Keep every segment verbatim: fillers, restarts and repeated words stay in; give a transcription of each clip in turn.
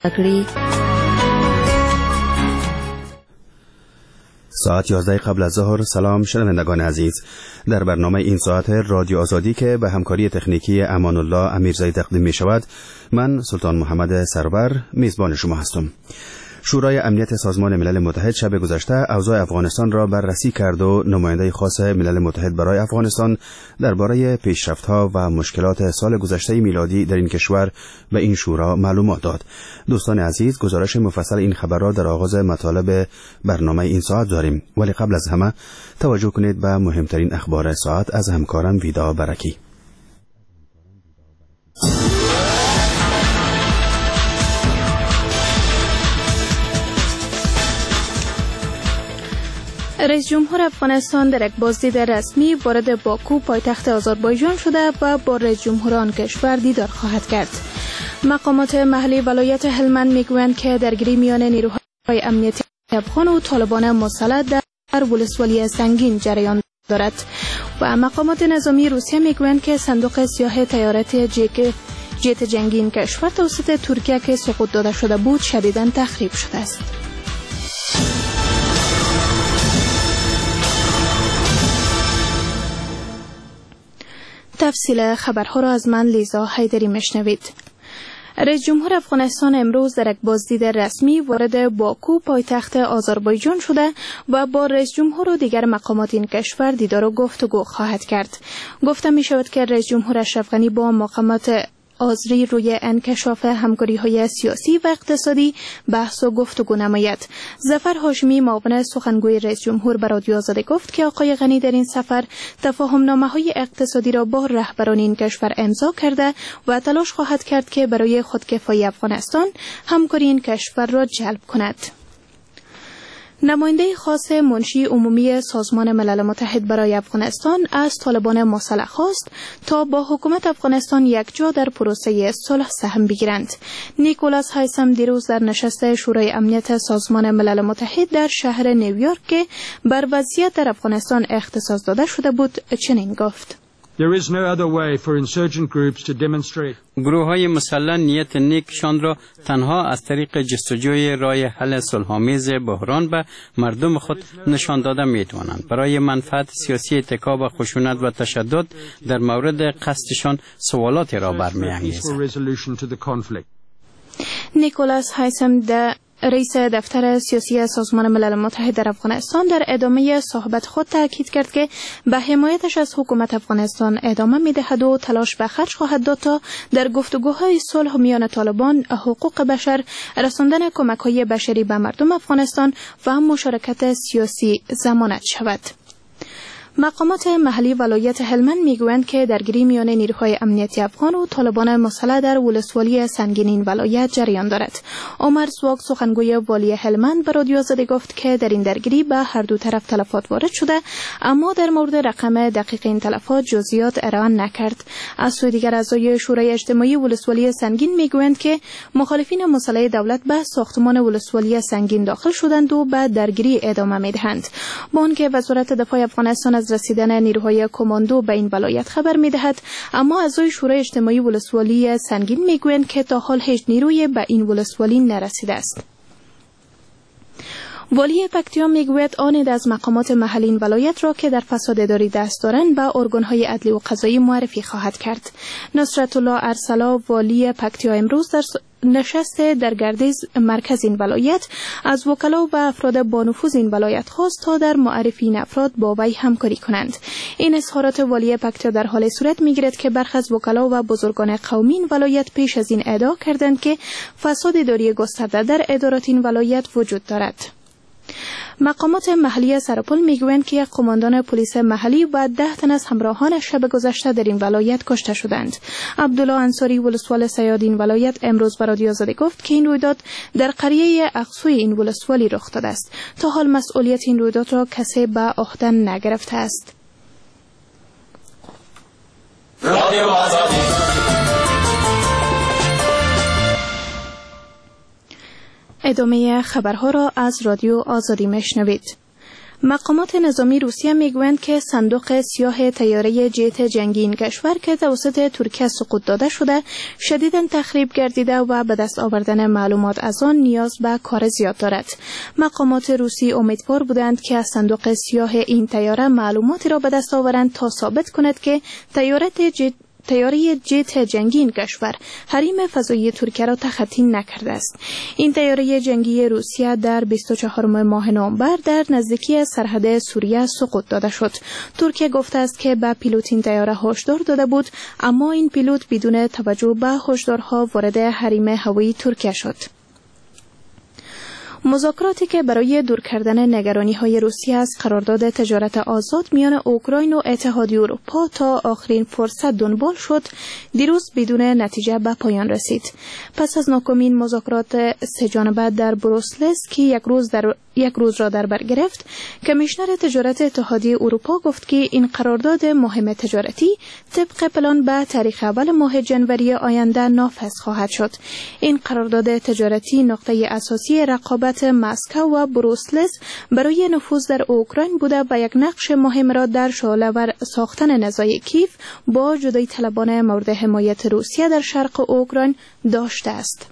کړی. ساعت یازده قبل از ظهر. سلام شنوندگان عزیز، در برنامه این ساعت رادیو آزادی که به همکاری تکنیکی امان الله امیرزایی تقدیم می شود، من سلطان محمد سرور میزبان شما هستم. شورای امنیت سازمان ملل متحد شب گذشته اوضاع افغانستان را بررسی کرد و نماینده خاص ملل متحد برای افغانستان درباره پیشرفت‌ها و مشکلات سال گذشته میلادی در این کشور به این شورا معلومات داد. دوستان عزیز، گزارش مفصل این خبر را در آغاز مطالب برنامه این ساعت داریم، ولی قبل از همه توجه کنید به مهمترین اخبار ساعت از همکارم ویدا برکی. رئیس جمهور افغانستان در یک بازدید رسمی وارد باکو پایتخت آذربایجان شده و با رئیس جمهور آن کشور دیدار خواهد کرد. مقامات محلی ولایت هلمند میگویند که درگیری میان نیروهای امنیتی افغان و طالبان مسلح در ولسوالی سنگین جریان دارد و مقامات نظامی روسیه میگویند که صندوق سیاه طیارت جیک جت جنگی این کشور توسط ترکیه که سقوط داده شده بود شدیداً تخریب شده است. تفصیل خبرها را از من لیزا حیدری مشنوید. رئیس جمهور افغانستان امروز در یک بازدید رسمی وارد باکو پایتخت آذربایجان شده و با رئیس جمهور و دیگر مقامات این کشور دیدار و گفتگو خواهد کرد. گفته می شود که رئیس جمهور اشرف غنی با مقامات آذری روی انکشاف همکاری‌های سیاسی و اقتصادی بحث و گفتگو نماید. ظفر هاشمی معاون سخنگوی رئیس جمهور به رادیو آزادی گفت که آقای غنی در این سفر تفاهم‌نامه‌های اقتصادی را با رهبران این کشور امضا کرده و تلاش خواهد کرد که برای خودکفایی افغانستان همکاری این کشور را جلب کند. نماینده خاص منشی عمومی سازمان ملل متحد برای افغانستان از طالبان مسلح خواست تا با حکومت افغانستان یکجا در پروسه صلح سهم بگیرند. نیکولاس هایسم دیروز در نشست شورای امنیت سازمان ملل متحد در شهر نیویورک که بر وضعیت در افغانستان اختصاص داده شده بود چنین گفت: گروه‌های مسلح نیت نیکشان را تنها از طریق جستجوی راه حل صلح‌آمیز بحران به مردم خود نشان داده می‌توانند. برای منفعت سیاسی اتکا و خشونت و تشدد در مورد قصدشان سوالاتی را برمی‌انگیزد. نیکولاس هایسم در رئیس دفتر سیاسی سازمان ملل متحد در افغانستان در ادامه صحبت خود تاکید کرد که به حمایتش از حکومت افغانستان ادامه می‌دهد و تلاش به خرج خواهد داد تا در گفتگوهای صلح میان طالبان، حقوق بشر، رساندن کمک‌های بشری به مردم افغانستان و مشارکت سیاسی ضمانت شود. مقامات محلی ولایت هلمند میگویند که درگیری میان نیروهای امنیتی افغان و طالبان مسلح در ولسوالی سنگین این ولایت جریان دارد. عمر سواگ سخنگوی والی هلمند به رادیو آزادی گفت که در این درگیری به هر دو طرف تلفات وارد شده، اما در مورد رقم دقیق این تلفات جزئیات ارائه نکرد. از سوی دیگر اعضای شورای اجتماعی ولسوالی سنگین میگویند که مخالفین مسلح دولت به ساختمان ولسوالی سنگین داخل شدند و به درگیری ادامه میدهند. با آنکه وزارت دفاع افغانستان از رسیدن نیروهای کماندو به این ولایت خبر می‌دهد، اما اعضای شورای اجتماعی ولسوالی سنگین می‌گویند که تا حال هیچ نیرویی به این ولسوالی نرسیده است. والی پکتیا میگوید آن از مقامات محلی این ولایت را که در فساد اداری دست دارند به ارگان‌های عدلی و قضایی معرفی خواهد کرد. نصرت الله ارسلا والی پکتیا امروز در نشست در گردیز مرکز این ولایت از وکلا و افراد با نفوذ این ولایت خواست تا در معرفی این افراد با وی همکاری کنند. این اظهارات والی پکتیا در حال صورت میگیرد که برخی از وکلا و بزرگان قومی این ولایت پیش از این ادعا کردند که فساد اداری گسترده در ادارات این ولایت وجود دارد. مقامات محلی سرپل میگویند که یک قماندان پلیس محلی و ده تن از همراهانش شب گذشته در این ولایت کشته شدند. عبدالله انصاری ولسوال صیاد این ولایت امروز به رادیو آزادی گفت که این رویداد در قریه اقصوی این ولسوالی رخ داده است. تا حال مسئولیت این رویداد را کسی به عهده نگرفته است. رادیو آزادی. ادامه خبرها را از رادیو آزادی میشنوید. مقامات نظامی روسیه میگویند که صندوق سیاه طیاره جت جنگی این کشور که توسط ترکیه سقوط داده شده شدیداً تخریب گردیده و به دست آوردن معلومات از آن نیاز به کار زیاد دارد. مقامات روسی امیدوار بودند که از صندوق سیاه این طیاره معلوماتی را به دست آورند تا ثابت کند که طیاره جت طیاره جت جنگی این کشور حریم فضایی ترکیه را تخطی نکرده است. این طیاره جنگی روسیه در بیست و چهارم ماه نوامبر در نزدیکی سرحد سوریه سقوط داده شد. ترکیه گفته است که به پیلوت این طیاره هشدار داده بود، اما این پیلوت بدون توجه به هشدارها وارد حریم هوایی ترکیه شد. مذاکراتی که برای دور کردن نگرانی‌های روسیه از قرارداد تجارت آزاد میان اوکراین و اتحادیه اروپا تا آخرین فرصت دنبال شد، دیروز بدون نتیجه به پایان رسید. پس از ناکامی مذاکرات سه جانبه در بروسلز که یک روز در یک روز را در بر گرفت، کمیشنر تجارت اتحادیه اروپا گفت که این قرارداد مهم تجارتی طبق پلان به تاریخ اول ماه جنوری آینده نافذ خواهد شد. این قرارداد تجارتی نقطه اساسی رقابت مسکو و بروسلز برای نفوذ در اوکراین بوده و یک نقش مهم را در شعله‌ور ساختن نزاع کیف با جدایی طلبان مورد حمایت روسیه در شرق اوکراین داشته است.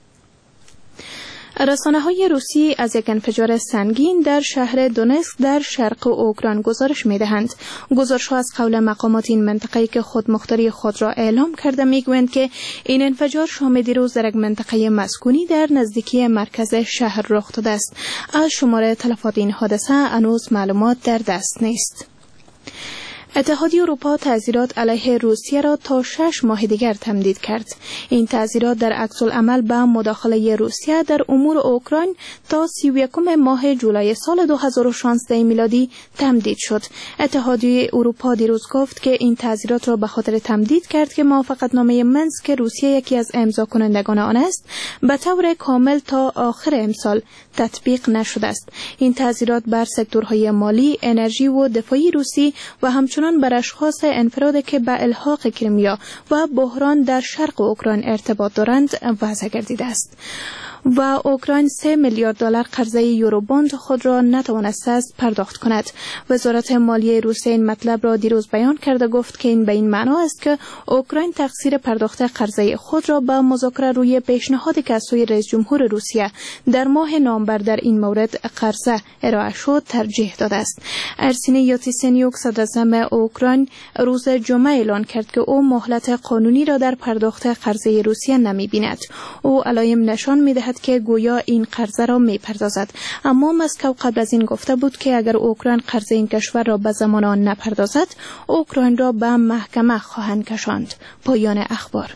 رسانه‌های روسی از یک انفجار سنگین در شهر دونتسک در شرق اوکراین گزارش می‌دهند. گزارش‌ها از قول مقامات این منطقه‌ای که خودمختاری خود را اعلام کرده می‌گویند که این انفجار شام دیروز در یک منطقه مسکونی در نزدیکی مرکز شهر رخ داده است. از شمار تلفات این حادثه هنوز معلومات در دست نیست. اتحادیه اروپا تعزیرات علیه روسیه را تا شش ماه دیگر تمدید کرد. این تعزیرات در عکس العمل به مداخله روسیه در امور اوکراین تا سی و یکم ماه جولای سال دو هزار و شانزده میلادی تمدید شد. اتحادیه اروپا دیروز گفت که این تعزیرات را به خاطر تمدید کرد که موافقتنامه منسک که روسیه یکی از امضا کنندگان آن است به طور کامل تا آخر امسال تطبیق نشده است. این تعزیرات بر سکتورهای مالی، انرژی و دفاعی روسی و همچنان بر اشخاص انفرادی که به الحاق کریمیا و بحران در شرق اوکراین ارتباط دارند وضع گردیده است. و اوکراین سه میلیارد دلار قرضه یوروبوند خود را نتوانسته است پرداخت کند. وزارت مالیه روسیه این مطلب را دیروز بیان کرده، گفت که این به این معنا است که اوکراین تقصیر پرداخت قرضه خود را به مذاکره روی پیشنهادی که از سوی رئیس جمهور روسیه در ماه نوامبر در این مورد قرضه ارائه شد ترجیح داده است. ارسنی یاتسنیوک صدراعظم اوکراین روز جمعه اعلان کرد که او مهلت قانونی را در پرداخت قرضه روسیه نمی‌بیند. او علائم نشان می‌دهد که گویا این قرضه را می‌پردازد، اما مسکو قبل از این گفته بود که اگر اوکراین قرضه این کشور را به زمان آن نپردازد، اوکراین را به محکمه خواهند کشاند. پایان اخبار.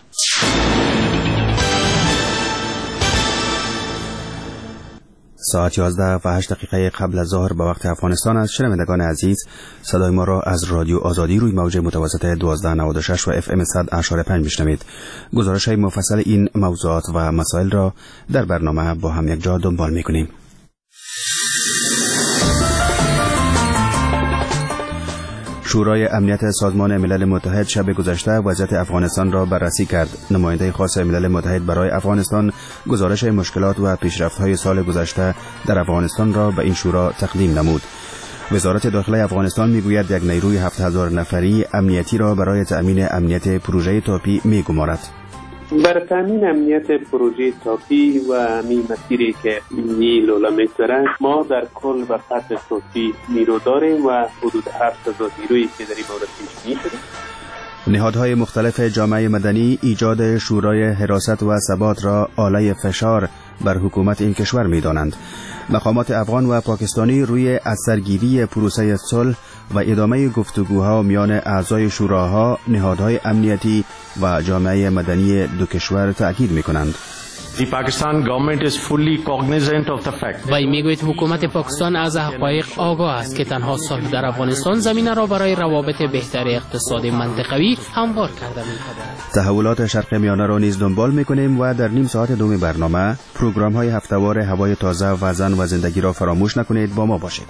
ساعت یازده و هشت دقیقه قبل از ظهر به وقت افغانستان است. شنوندگان عزیز، صدای ما را از رادیو آزادی روی موج متوسط دوازده نود و شش و اف ام صد اشاره پنج میشنوید. گزارش های مفصل این موضوعات و مسائل را در برنامه با هم یک جا دنبال میکنیم. شورای امنیت سازمان ملل متحد شب گذشته وضعیت افغانستان را بررسی کرد. نماینده خاص ملل متحد برای افغانستان گزارش مشکلات و پیشرفت‌های سال گذشته در افغانستان را به این شورا تقدیم نمود. وزارت داخلی افغانستان میگوید یک نیروی هفت هزار نفری امنیتی را برای تأمین امنیت پروژه تاپی میگمارد. بر تامین امنیت پروژه تاپی و همین مسیری که می لولا می‌گذارد، ما در کل و خط تاپی نیرو داریم و حدود هفت هزار نیرویی که در این مورد پیش می‌گیریم. نهادهای مختلف جامعه مدنی ایجاد شورای حراست و ثبات را آله فشار بر حکومت این کشور می‌دانند. مقامات افغان و پاکستانی روی اثرگیری پروسه صلح و ادامه گفتگوها میان اعضای شوراها، نهادهای امنیتی و جامعه مدنی دو کشور تأکید می‌کنند. The Pakistan government is fully cognizant of the fact. وی میگوید حکومت پاکستان از حقایق آگاه است که تنها صلح در افغانستان زمینه را برای روابط بهتر اقتصادی منطقوی هموار کرده می‌کند. تحولات شرق میانه را نیز دنبال می‌کنیم و در نیم ساعت دوم برنامه پروگرام‌های هفته‌وار هوای تازه و زن و زندگی را فراموش نکنید. با ما باشید.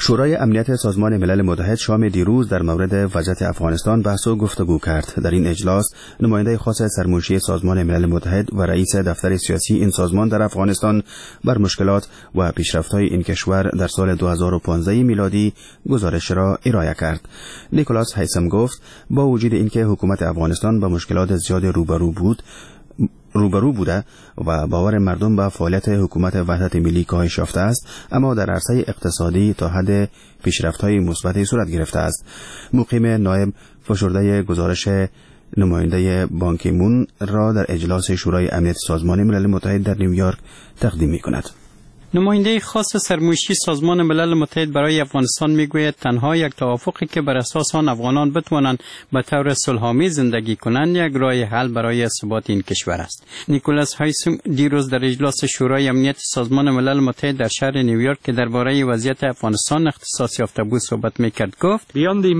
شورای امنیت سازمان ملل متحد شام دیروز در مورد وضعیت افغانستان بحث و گفتگو کرد. در این اجلاس نماینده خاص سرمنشی سازمان ملل متحد و رئیس دفتر سیاسی این سازمان در افغانستان بر مشکلات و پیشرفت‌های این کشور در سال دو هزار و پانزده میلادی گزارش را ارائه کرد. نیکولاس هیثم گفت با وجود اینکه حکومت افغانستان با مشکلات زیاد روبرو بود روبرو بوده و باور مردم به فعالیت حکومت وحدت ملی کاهش یافته است، اما در عرصه اقتصادی تا حد پیشرفت‌های مثبتی صورت گرفته است. مقیم نایب فشرده گزارش نماینده بان کی مون را در اجلاس شورای امنیت سازمان ملل متحد در نیویورک تقدیم می‌کند. نماینده خاص سرمنشی سازمان ملل متحد برای افغانستان میگوید تنها یک توافقی که بر اساس آن افغانان بتوانند به طور صلح‌آمیز زندگی کنند یک راه حل برای ثبات این کشور است. نیکولاس هایسم دیروز در اجلاس شورای امنیت سازمان ملل متحد در شهر نیویورک که درباره وضعیت افغانستان اختصاص یافته بود صحبت میکرد گفت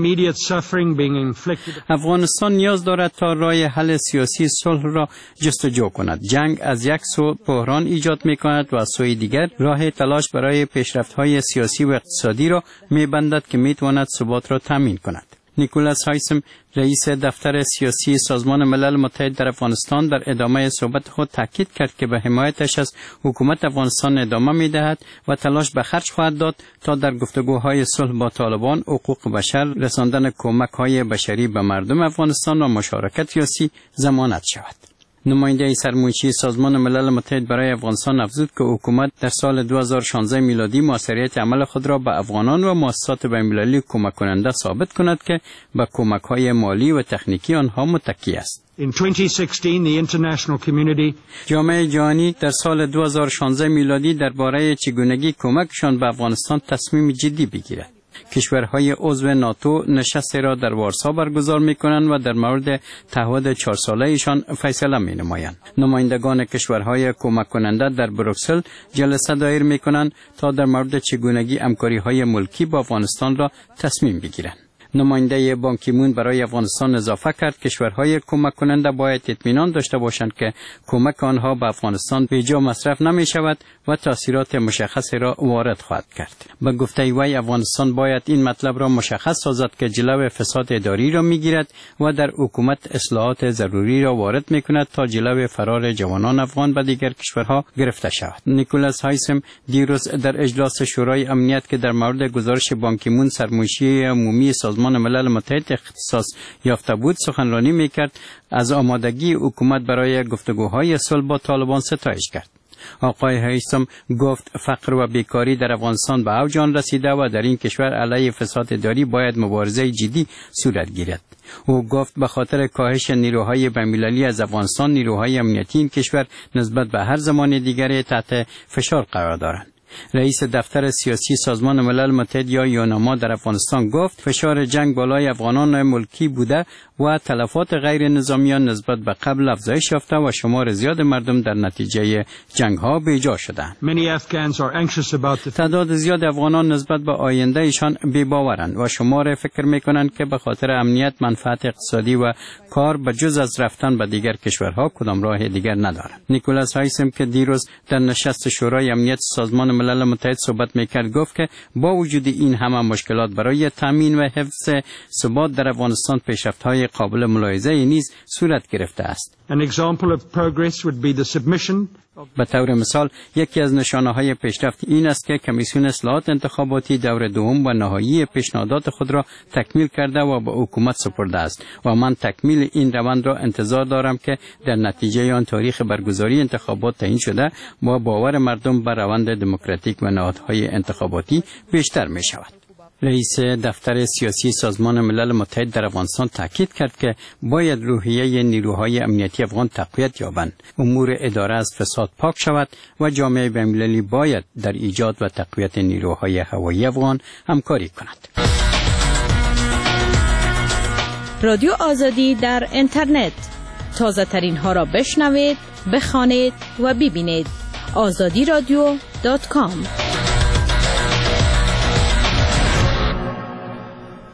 افغانستان نیاز دارد تا راه حل سیاسی صلح را جستجو کند. جنگ از یک سو بحران ایجاد میکند و از سوی دیگر راه تلاش برای پیشرفت‌های سیاسی و اقتصادی را می‌بندد که می‌تواند ثبات را تامین کند. نیکولاس هایسم رئیس دفتر سیاسی سازمان ملل متحد در افغانستان در ادامه صحبت خود تاکید کرد که به حمایتش از حکومت افغانستان ادامه می‌دهد و تلاش به خرج خواهد داد تا در گفتگوهای صلح با طالبان، حقوق بشر، رساندن کمک‌های بشری به مردم افغانستان و مشارکت سیاسی ضمانت شود. نماینده سرمنشی سازمان ملل متحد برای افغانستان افزود که حکومت در سال دو هزار و شانزده میلادی موثریت عمل خود را به افغانان و مؤسسات بین‌المللی کمک کننده ثابت کند که به کمک‌های مالی و تکنیکی آنها متکی است. In twenty sixteen, the international community جامعه جهانی در سال دو هزار و شانزده میلادی درباره چگونگی کمکشان به افغانستان تصمیم جدی بگیرد. کشورهای عضو ناتو نشستی را در وارسا برگزار می کنند و در مورد تعهد چهار ساله ایشان فیصله می نمایند. نمایندگان کشورهای کمک کننده در بروکسل جلسه دایر می کنند تا در مورد چگونگی همکاری های ملکی با افغانستان را تصمیم بگیرند. نماینده بان کی مون برای افغانستان اضافه کرد کشورهای کمک کننده باید اطمینان داشته باشند که کمک آنها به افغانستان بیجا مصرف نمی شود و تاثیرات مشخصی را وارد خواهد کرد. به گفته وی افغانستان باید این مطلب را مشخص سازد که جلو فساد اداری را می گیرد و در حکومت اصلاحات ضروری را وارد می کند تا جلو فرار جوانان افغان به دیگر کشورها گرفته شود. نیکولاس هایسم دیروز در اجلاس شورای امنیت که در مورد گزارش بان کی مون سرمنشی عمومی سازمان ملل متحد اختصاص یافته بود سخنرانی میکرد، از آمادگی حکومت برای گفتگوهای صلح با طالبان ستایش کرد. آقای هایسم گفت فقر و بیکاری در افغانستان به اوج آن رسیده و در این کشور علیه فساد اداری باید مبارزه جدی صورت گیرد. او گفت به خاطر کاهش نیروهای بین‌المللی از افغانستان نیروهای امنیتی این کشور نسبت به هر زمان دیگری تحت فشار قرار دارند. رئیس دفتر سیاسی سازمان ملل متحد یا یوناما در افغانستان گفت فشار جنگ بالای افغانان ملکی بوده و تلفات غیر نظامیان نسبت به قبل افزایش یافته و شمار زیاد مردم در نتیجه جنگ ها بیجا شدند. تعداد زیاد افغانان نسبت به آینده ایشان بی‌باورند و شمار فکر می‌کنند که به خاطر امنیت، منفعت اقتصادی و کار به جز از رفتن به دیگر کشورها کدام راه دیگر ندارند. نیکولاس هایسم که دیروز در نشست شورای امنیت سازمان ملل متحد صحبت میکرد گفت که با وجود این همه مشکلات برای تامین و حفظ ثبات در افغانستان پیشرفت‌های قابل ملاحظه نیز صورت گرفته است. An example of progress would be the submission به طور مثال یکی از نشانه‌های پیشرفت این است که کمیسیون اصلاحات انتخاباتی دور دوم و نهایی پیشنهادات خود را تکمیل کرده و به حکومت سپرده است و من تکمیل این روند را انتظار دارم که در نتیجه آن تاریخ برگزاری انتخابات تعیین شده و باور مردم به روند دموکراتیک و نهادهای انتخاباتی بیشتر می شود. رئیس دفتر سیاسی سازمان ملل متحد در افغانستان تاکید کرد که باید روحیه نیروهای امنیتی افغان تقویت یابند، امور اداره از فساد پاک شود و جامعه بین‌المللی باید در ایجاد و تقویت نیروهای هوایی افغان همکاری کند. رادیو آزادی در اینترنت، تازه ترین ها را بشنوید، بخوانید و ببینید. آزادی رادیو دات کام.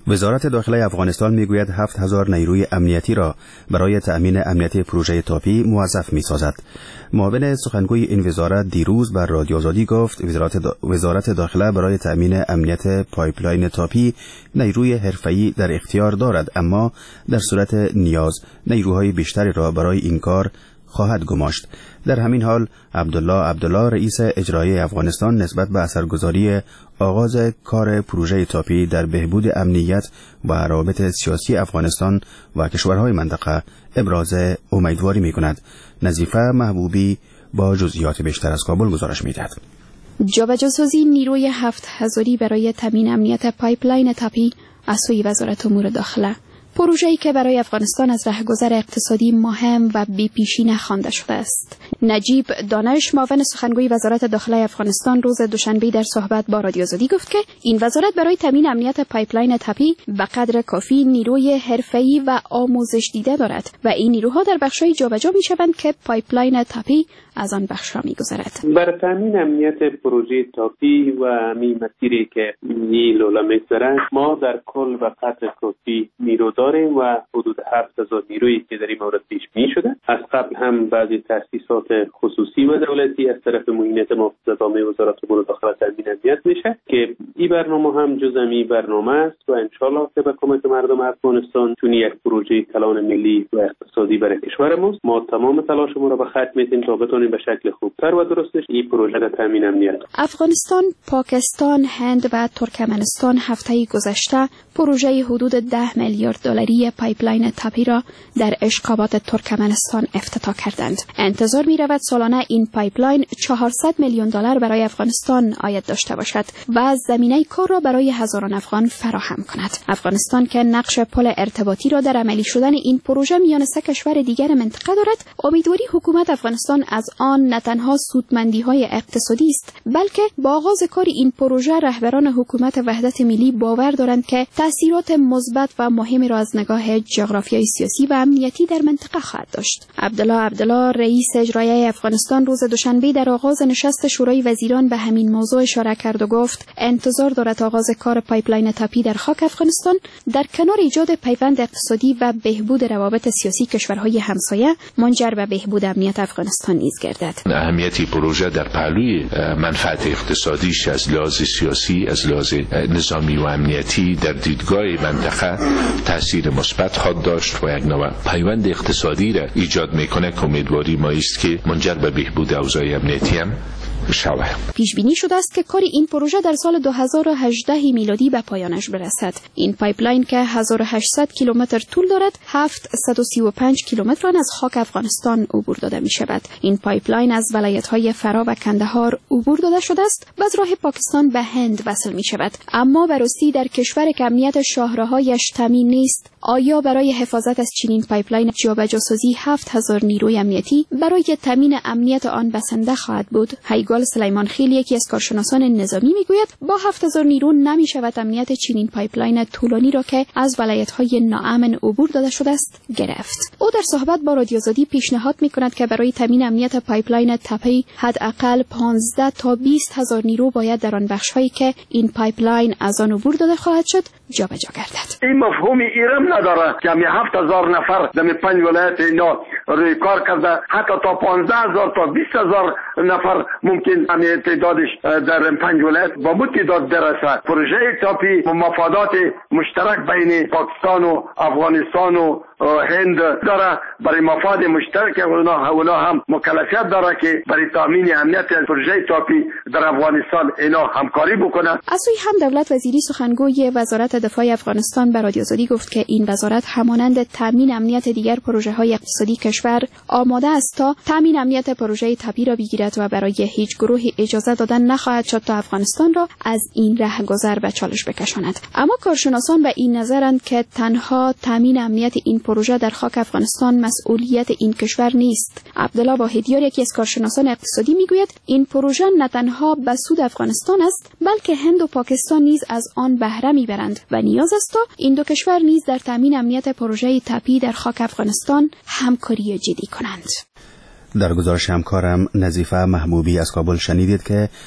وزارت داخله افغانستان میگوید هفت هزار نیروی امنیتی را برای تأمین امنیت پروژه تاپی موظف میسازد. معاون سخنگوی این وزارت دیروز بر رادیو آزادی گفت وزارت, دا وزارت داخله برای تأمین امنیت پایپلاین تاپی نیروی حرفه‌ای در اختیار دارد، اما در صورت نیاز نیروهای بیشتری را برای این کار خواهد گماشت. در همین حال عبدالله عبدالله رئیس اجرایی افغانستان نسبت به اثرگذاری آغاز کار پروژه تاپی در بهبود امنیت و روابط سیاسی افغانستان و کشورهای منطقه ابراز امیدواری می‌کند. نظیفه محبوبی با جزئیات بیشتر از کابل گزارش می‌دهد. جابجاسازی نیروی هفت هزاری برای تامین امنیت پایپلاین تاپی از سوی وزارت امور داخله، پروژه‌ای که برای افغانستان از رهگذر اقتصادی مهم و بی‌پیشینه خوانده شده است. نجیب دانش، معاون سخنگوی وزارت داخله افغانستان، روز دوشنبه در صحبت با رادیو آزادی گفت که این وزارت برای تامین امنیت پایپلاین تاپی به قدر کافی نیروی حرفه‌ای و آموزش دیده دارد و این نیروها در بخش‌های جابجا می‌شوند که پایپلاین تاپی از آن بخش‌ها می‌گذرد. برای تامین امنیت پروژه تاپی و همین مسیری که نیلولا می‌گذرد، ما در کل به قدر کافی نیرو داریم و حدود هفت هزار نیرویی که در این مورد پیش بینی شده. از قبل هم بعضی تأسیسات خصوصی و دولتی از طرف معینات محافظت عامه وزارت امور داخله تامین امنیت میشه که این برنامه هم جزء این برنامه است و ان شاءالله که به کمک مردم افغانستان چون یک پروژه کلان ملی و اقتصادی برای کشورمون ما تمام تلاشمون را به خط میتیم تا بتونیم به شکل خوبتر و درستش این پروژه را تامین امنیت. افغانستان، پاکستان، هند و ترکمنستان هفته گذشته پروژه حدود ده میلیارد دلاری پایپلاین تاپی را در اشقابات ترکمنستان افتتاح کردند. انتظار می رود سالانه این پایپلاین چهارصد میلیون دلار برای افغانستان عاید داشته باشد و زمینه کار را برای هزاران افغان فراهم کند. افغانستان که نقش پل ارتباطی را در عملی شدن این پروژه میان سه کشور دیگر منطقه دارد، امیدواری حکومت افغانستان از آن نه تنها سودمندی‌های اقتصادی است، بلکه با آغاز کار این پروژه رهبران حکومت وحدت ملی باور دارند که تأثیرات مثبت و مهمی را از نگاه جغرافیایی سیاسی و امنیتی در منطقه خواهد داشت. عبدالله عبدالله رئیس اجرایی افغانستان روز دوشنبه در آغاز نشست شورای وزیران به همین موضوع اشاره کرد و گفت انتظار دارد آغاز کار پایپلاین تاپی در خاک افغانستان در کنار ایجاد پیوند اقتصادی و بهبود روابط سیاسی کشورهای همسایه منجر به بهبود امنیت افغانستان نیز گردد. اهمیت پروژه در پهلوی منفعت اقتصادیش از لحاظ سیاسی، از لحاظ نظامی و امنیتی در دیدگاه منطقه تاثیر مثبت خواهد داشت و یک نوع پیوند اقتصادی را ایجاد میکنه که امیدواری ما است که منجر به بهبود اوضاع امنیتی هم شود. پیش بینی شده است که کار این پروژه در سال دو هزار و هجده میلادی به پایانش برسد. این پایپلاین که هزار و هشتصد کیلومتر طول دارد، هفتصد و سی و پنج کیلومتر آن از خاک افغانستان عبور داده می شود. این پایپلاین از ولایت‌های فرا و کندهار عبور داده شده است و از راه پاکستان به هند وصل می شود. اما بررسی در کشور که امنیت شاهراهایش تامین نیست، آیا برای حفاظت از چنین پایپلاین جابجاسازی هفت هزار نیروی امنیتی برای تامین امنیت آن بسنده خواهد بود؟ هیگال سلیمان خیل، یکی از کارشناسان نظامی، میگوید با هفت هزار نیرو نمی شود امنیت چنین پایپلاین طولانی را که از ولایت‌های ناامن عبور داده شده است گرفت. او در صحبت با رادیو آزادی پیشنهاد می‌کند که برای تامین امنیت پایپلاین تاپی حداقل پانزده تا بیست هزار نیرو باید در آن بخش‌هایی که این پایپلاین از آن عبور داده خواهد شد جابجا گردد. این مفهومی ایرم نداره که می هفت هزار نفر در پنج ولایت اینا روی کار کرده، حتی تا پانزده هزار تا بیست هزار نفر ممکن همین تعدادش در پنج ولایت با بود تعداد برسه. پروژه تاپی مفادات مشترک بین پاکستان و افغانستان و هند داره، برای مفاد مشترک اونا اونا هم مکلفیت داره که برای تامین امنیت پروژه تاپی در افغانستان اینا همکاری بکنه. از سوی هم دولت وزیری سخنگوی وزارت دفاع افغانستان به رادیو آزادی گفت که این وزارت همانند تامین امنیت دیگر پروژه‌های اقتصادی کشور آماده است تا تامین امنیت پروژه تاپی را بگیرد و برای هیچ گروهی اجازه دادن نخواهد شد تا افغانستان را از این رهگذر به چالش بکشاند. اما کارشناسان به این نظرند که تنها تامین امنیت این پروژه در خاک افغانستان مسئولیت این کشور نیست. عبدالله واحدیار، یکی از کارشناسان اقتصادی، میگوید این پروژه نه تنها به سود افغانستان است، بلکه هند و پاکستان نیز از آن بهره میبرند و نیاز است تا این دو کشور نیز در تامین امنیت پروژه تاپی در خاک افغانستان همکاری جدی کنند. در گزارش همکارم نظیفه محبوبی از کابل شنیدید که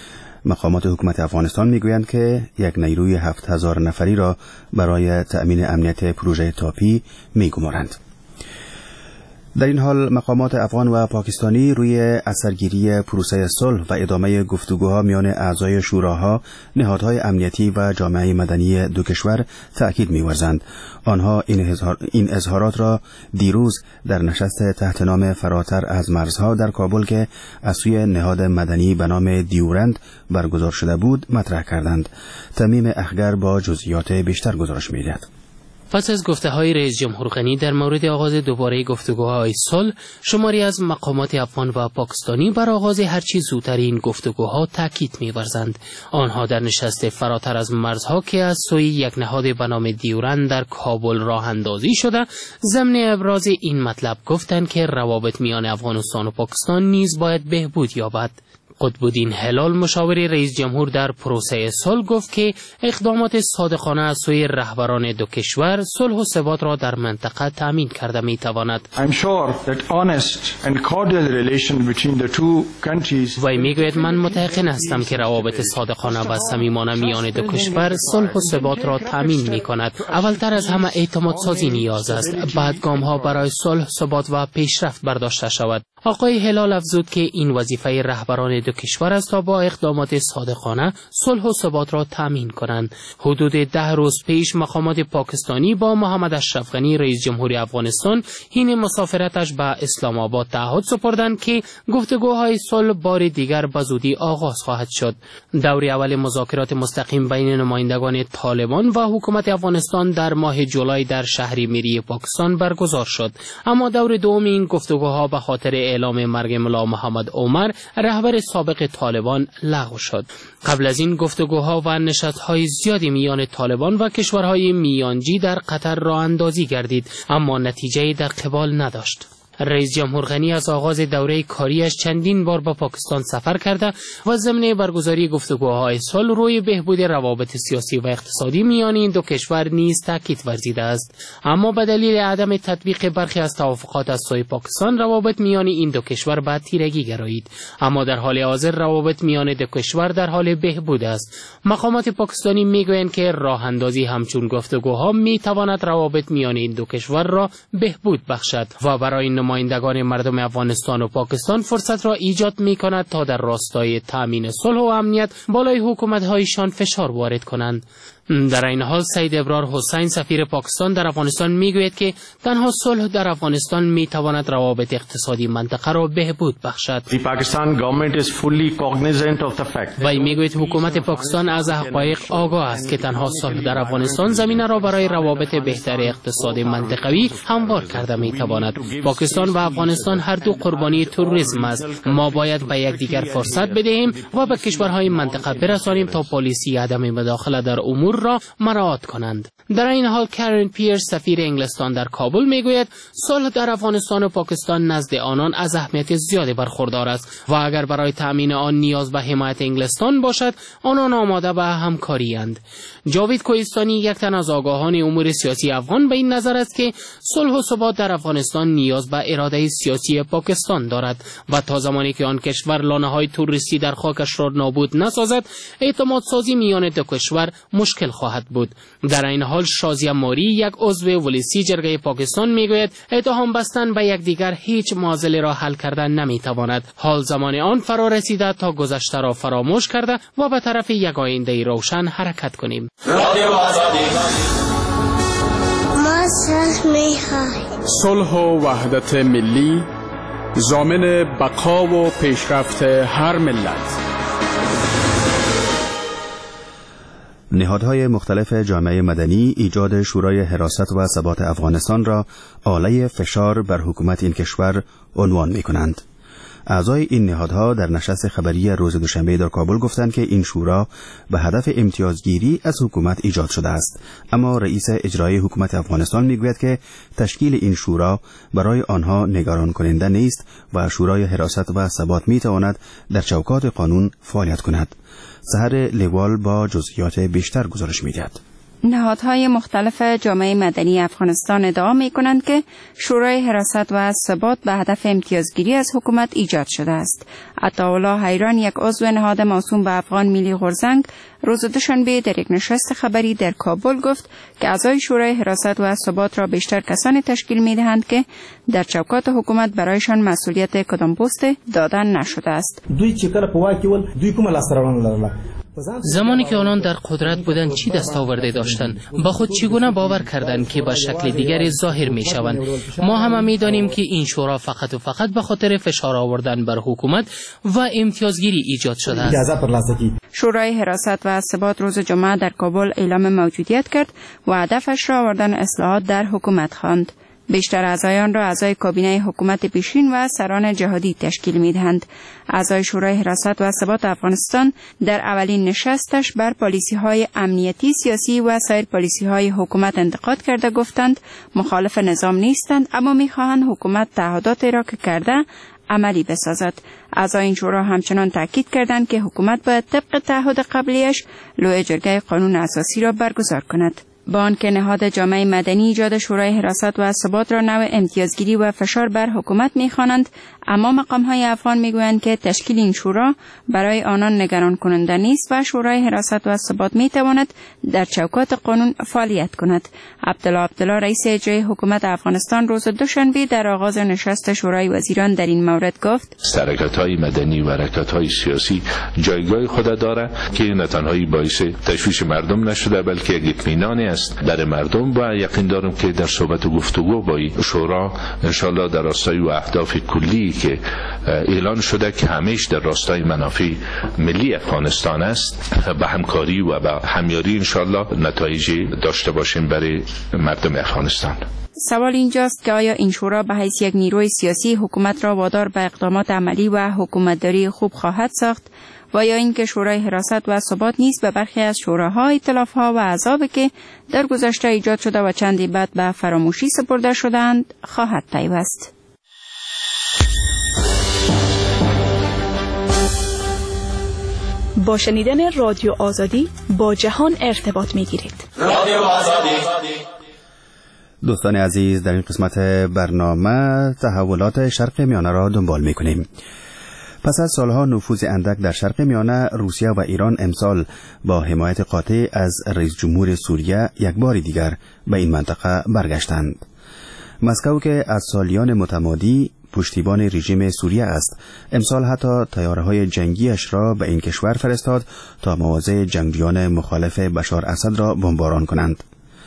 مقامات حکومت افغانستان میگویند که یک نیروی هفت هزار نفری را برای تأمین امنیت پروژه تاپی میگمارند. در این حال مقامات افغان و پاکستانی روی اثرگیری پروسه صلح و ادامه گفتگوها میان اعضای شوراها، نهادهای امنیتی و جامعه مدنی دو کشور تأکید می‌ورزند. آنها این, اظهار این اظهارات را دیروز در نشست تحت نام فراتر از مرزها در کابل که از سوی نهاد مدنی به نام دیورند برگزار شده بود مطرح کردند. تمیم اخگر با جزئیات بیشتر گزارش می‌دهد. پس از گفته‌های رئیس جمهور غنی در مورد آغاز دوباره گفتگوهای صلح، شماری از مقامات افغان و پاکستانی بر آغاز هرچی زودتر این گفتگوها تاکید می‌ورزند. آنها در نشست فراتر از مرزها که از سوی یک نهاد به نام دیورند در کابل راه اندازی شده، ضمن ابراز این مطلب گفتند که روابط میان افغانستان و پاکستان نیز باید بهبود یابد. قطب‌الدین هلال مشاور رئیس جمهور در پروسه صلح گفت که اقدامات صادقانه از سوی رهبران دو کشور صلح و ثبات را در منطقه تامین کرده می‌تواند. وی میگوید من متيقن هستم که روابط صادقانه و صمیمانه میان دو کشور صلح و ثبات را تامین می‌کند. اولتر از همه اعتماد سازی نیاز است، بعد گام‌ها برای صلح، ثبات و پیشرفت برداشته شود. آقای هلال افزود که این وظیفه رهبران دو کشور است تا با اقدامات صادقانه صلح و ثبات را تامین کنند. حدود ده روز پیش مقامات پاکستانی با محمد اشرف غنی رئیس جمهوری افغانستان حین مسافرتش به اسلام آباد تعهد سپردند که گفتگوهای صلح بار دیگر به زودی آغاز خواهد شد. دور اول مذاکرات مستقیم بین نمایندگان طالبان و حکومت افغانستان در ماه جولای در شهر میری پاکستان برگزار شد، اما دور دوم این گفتگوها به خاطر اعلام مرگ ملا محمد عمر رهبر سابق طالبان لغو شد. قبل از این گفتگوها و نشست‌های زیادی میان طالبان و کشورهای میانجی در قطر راه اندازی گردید، اما نتیجه‌ای در قبال نداشت. رئیس جمهور غنی از آغاز دوره کاریش چندین بار به پاکستان سفر کرده و ضمن برگزاری گفتگوهای صلح روی بهبود روابط سیاسی و اقتصادی میان این دو کشور نیز تاکید ورزیده است، اما به دلیل عدم تطبیق برخی از توافقات از سوی پاکستان روابط میان این دو کشور به تیرگی گرایید. اما در حال حاضر روابط میان دو کشور در حال بهبود است. مقامات پاکستانی میگویند که راه اندازی همچون گفتگوها میتواند روابط میان این دو کشور را بهبود بخشد و برای نمایندگان مردم افغانستان و پاکستان فرصت را ایجاد می کند تا در راستای تامین صلح و امنیت بالای حکومت‌هایشان فشار وارد کنند. در این حال سید ابرار حسین سفیر پاکستان در افغانستان میگوید که تنها صلح در افغانستان میتواند روابط اقتصادی منطقه را بهبود بخشد. و میگوید حکومت پاکستان از حقایق آگاه است که تنها صلح در افغانستان زمینه را برای روابط بهتر اقتصاد منطقوی هموار کرده میتواند. پاکستان و افغانستان هر دو قربانی تروریسم است. ما باید به یکدیگر فرصت بدهیم و به کشورهای منطقه برسانیم تا پالیسی عدم مداخله در امور را مراعات کنند. در این حال کارن پیرس سفیر انگلستان در کابل میگوید صلح در افغانستان و پاکستان نزد آنان از اهمیت زیادی برخوردار است و اگر برای تامین آن نیاز به حمایت انگلستان باشد آنان آماده به همکاری اند. جاوید کوهستانی یک تن از آگاهان امور سیاسی افغان به این نظر است که صلح و ثبات در افغانستان نیاز به اراده سیاسی پاکستان دارد و تا زمانی که آن کشور لانه‌های توریستی در خاکش را نابود نسازد اعتماد سازی میان دو کشور مشکل خواهد بود. در این حال شازیه ماری یک عضو ولسی جرگه پاکستان میگوید اتهام بستن به یکدیگر هیچ معضله را حل کردن نمیتواند. حال زمان آن فرا رسیده تا گذشته را فراموش کرده و به طرف یک آینده روشن حرکت کنیم. صلح و وحدت ملی ضامن بقا و پیشرفت هر ملت. نهادهای مختلف جامعه مدنی ایجاد شورای حراست و ثبات افغانستان را آله فشار بر حکومت این کشور عنوان می کنند. اعضای این نهادها در نشست خبری روز دوشنبه در کابل گفتند که این شورا به هدف امتیازگیری از حکومت ایجاد شده است، اما رئیس اجرایی حکومت افغانستان میگوید که تشکیل این شورا برای آنها نگران کننده نیست و شورای حراست و ثبات میتواند در چوکات قانون فعالیت کند. سحر لیوال با جزئیات بیشتر گزارش میدهد. نهادهای مختلف جامعه مدنی افغانستان ادعا می کنند که شورای حراست و ثبات به هدف امتیازگیری از حکومت ایجاد شده است. عطاالله حیران، یک عضو نهاد موسوم به افغان ملی غورزنگ، روز دوشنبه در یک نشست خبری در کابل گفت که اعضای شورای حراست و ثبات را بیشتر کسانی تشکیل می دهند که در چوکات حکومت برایشان مسئولیت کدام پست دادن نشده است. دوی چې کله په واک کې ول دوی کومه لاسته راوړنه لرله؟ زمانی که آنان در قدرت بودند چی دستاورده داشتند؟ با خود چگونه باور کردند که به شکل دیگری ظاهر می شوند؟ ما همه می دانیم که این شورا فقط و فقط به خاطر فشار آوردن بر حکومت و امتیازگیری ایجاد شده است. شورای حراست و ثبات روز جمعه در کابل اعلام موجودیت کرد و هدفش را آوردن اصلاحات در حکومت خواند. بیشتر اعضایان را اعضای کابینه حکومت پیشین و سران جهادی تشکیل می‌دهند. اعضای شورای حراست و ثبات افغانستان در اولین نشستش بر پالیسی‌های امنیتی، سیاسی و سایر پالیسی‌های حکومت انتقاد کرده گفتند مخالف نظام نیستند، اما می‌خواهند حکومت تعهداتی را که کرده عملی بسازد. اعضای این شورا همچنان تاکید کردند که حکومت باید طبق تعهد قبلیش لوح جرگه قانون اساسی را برگزار کند. با آنکه نهاد جامعه مدنی ایجاد شورای حراست و ثبات را نوع امتیازگیری و فشار بر حکومت می‌خوانند، اما مقام‌های افغان می‌گویند که تشکیل این شورا برای آنان نگران کننده نیست و شورای حراست و ثبات می‌تواند در چوکات قانون فعالیت کند. عبدالله عبدالله رئیس اجرایی حکومت افغانستان روز دوشنبه در آغاز نشست شورای وزیران در این مورد گفت: حرکت‌های مدنی و حرکت‌های سیاسی جایگاه خود داره که نه تنها باعث تشویش مردم نشده بلکه یک اطمینانی است در مردم و یقین دارم که در صحبت و گفتگو با شورا انشالله در راستای و اهداف کلی که اعلان شده که همیشه در راستای منافع ملی افغانستان است به همکاری و به همیاری انشالله نتایجی داشته باشیم برای مردم افغانستان. سوال اینجاست که آیا این شورا به حیث یک نیروی سیاسی حکومت را وادار به اقدامات عملی و حکومتداری خوب خواهد ساخت و یا اینکه شورای حراست و ثبات نیز به برخی از شوراها، ائتلاف‌ها و احزابی که در گذشته ایجاد شده و چندی بعد به فراموشی سپرده شدند خواهد پیوست. با شنیدن رادیو آزادی با جهان ارتباط می‌گیرید. رادیو آزادی. دوستان عزیز، در این قسمت برنامه تحولات شرق میانه را دنبال می‌کنیم. پس از سالها نفوذ اندک در شرق میانه، روسیه و ایران امسال با حمایت قاطع از رئیس جمهور سوریه یک بار دیگر به این منطقه برگشتند. مسکو که از سالیان متمادی پشتیبان رژیم سوریه است، امسال حتی طیاره‌های جنگیش را به این کشور فرستاد تا مواضع جنگجویان مخالف بشار اسد را بمباران کنند.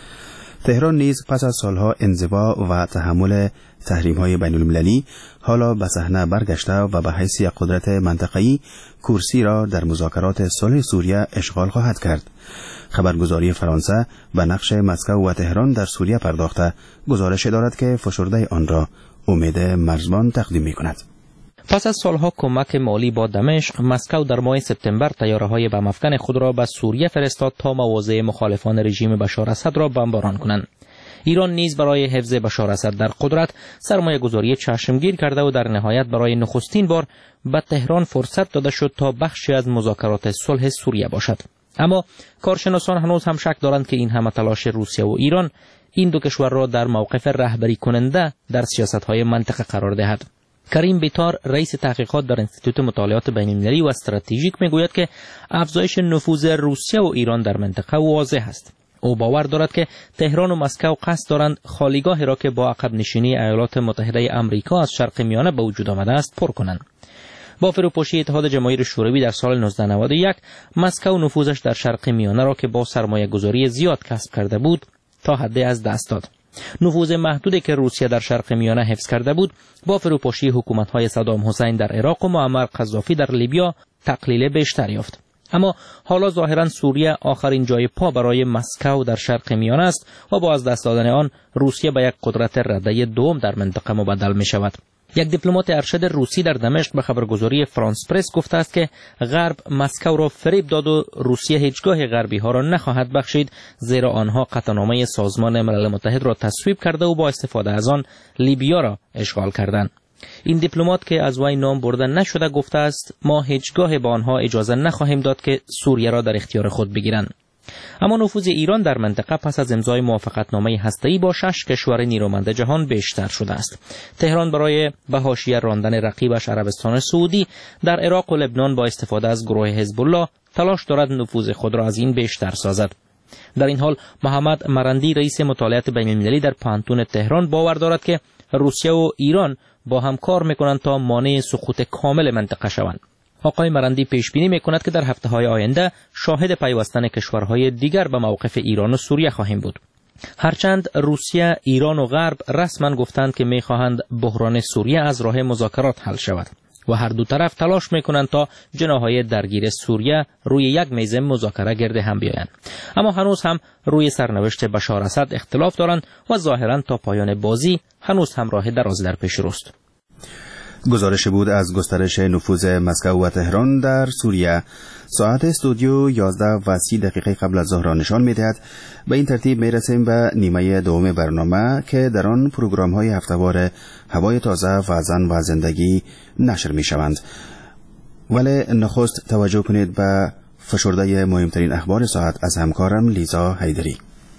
تهران نیز پس از سالها انزوا و تحمل تحریم‌های بین‌المللی حالا به صحنه برگشته و به حیث یک قدرت منطقه‌ای کرسی را در مذاکرات صلح سوریه اشغال خواهد کرد. خبرگزاری فرانسه به نقش مسکو و تهران در سوریه پرداخته گزارش دارد که فشرده آن را امید مرزبان تقدیم می‌کند. پس از سالها کمک مالی با دمشق، مسکو در ماه سپتامبر طیاره‌های بم افکن خود را به سوریه فرستاد تا مواضع مخالفان رژیم بشار اسد را بمباران کنند. ایران نیز برای حفظ بشار اسد در قدرت سرمایه گذاری چشمگیر کرده و در نهایت برای نخستین بار به تهران فرصت داده شد تا بخشی از مذاکرات صلح سوریه باشد. اما کارشناسان هنوز هم شک دارند که این همه تلاش روسیه و ایران این دو کشور را در موقف رهبری کننده در سیاست‌های منطقه قرار دهد. کریم بیتار رئیس تحقیقات در انستیتوت مطالعات بین‌المللی و استراتژیک میگوید که افزایش نفوذ روسیه و ایران در منطقه واضح است. او باور دارد که تهران و مسکو قصد دارند خالیگاهی را که با عقب نشینی ایالات متحده آمریکا از شرق میانه به وجود آمده است پر کنند. با فروپاشی اتحاد جماهیر شوروی در سال نوزده نود و یک، مسکو نفوذش در شرق میانه را که با سرمایه گذاری زیاد کسب کرده بود تا حد از دست داد. نفوذ محدودی که روسیه در شرق میانه حفظ کرده بود با فروپاشی حکومت‌های صدام حسین در عراق و معمر قذافی در لیبیا تقلیل بیشتر یافت. اما حالا ظاهرا سوریه آخرین جای پا برای مسکو در شرق میانه است و با از دست دادن آن روسیه به یک قدرت رده دوم در منطقه مبدل می شود. یک دیپلمات ارشد روسی در دمشق به خبرگزاری فرانس پرس گفته است که غرب مسکو را فریب داد و روسیه هیچگاه غربی ها را نخواهد بخشید، زیرا آنها قطعنامه سازمان ملل متحد را تصویب کرده و با استفاده از آن لیبیا را اشغال کردند. این دیپلمات که از وی نام برده نشده گفته است ما هیچگاه با آنها اجازه نخواهیم داد که سوریه را در اختیار خود بگیرند. اما نفوذ ایران در منطقه پس از امضای موافقتنامه هسته‌ای با شش کشور نیرومند جهان بیشتر شده است. تهران برای به حاشیه راندن رقیبش عربستان سعودی در عراق و لبنان با استفاده از گروه حزب الله تلاش دارد نفوذ خود را از این بیشتر سازد. در این حال محمد مرندی رئیس مطالعات بین‌المللی در پانتون تهران باور دارد که روسیه و ایران با هم کار میکنند تا مانع سقوط کامل منطقه شوند. آقای مرندی پیش بینی میکند که در هفته‌های آینده شاهد پیوستن کشورهای دیگر به موقف ایران و سوریه خواهیم بود. هرچند روسیه، ایران و غرب رسما گفتند که میخواهند بحران سوریه از راه مذاکرات حل شود و هر دو طرف تلاش میکنند تا جناحهای درگیر سوریه روی یک میز مذاکره گرد هم بیایند. اما هنوز هم روی سرنوشت بشار اسد اختلاف دارند و ظاهرا تا پایان بازی هنوز هم راه دراز در پیش روست. گزارش بود از گسترش نفوذ مسکو و تهران در سوریه. ساعت استودیو یازده و سی دقیقه قبل از ظهر نشان می‌دهد. به این ترتیب میرسیم به نیمه دوم برنامه که در آن پروگرام‌های هفته‌وار هوای تازه و زن و زندگی نشر می‌شوند. ولی نخست توجه کنید به فشرده مهمترین اخبار ساعت از همکارم لیزا حیدری.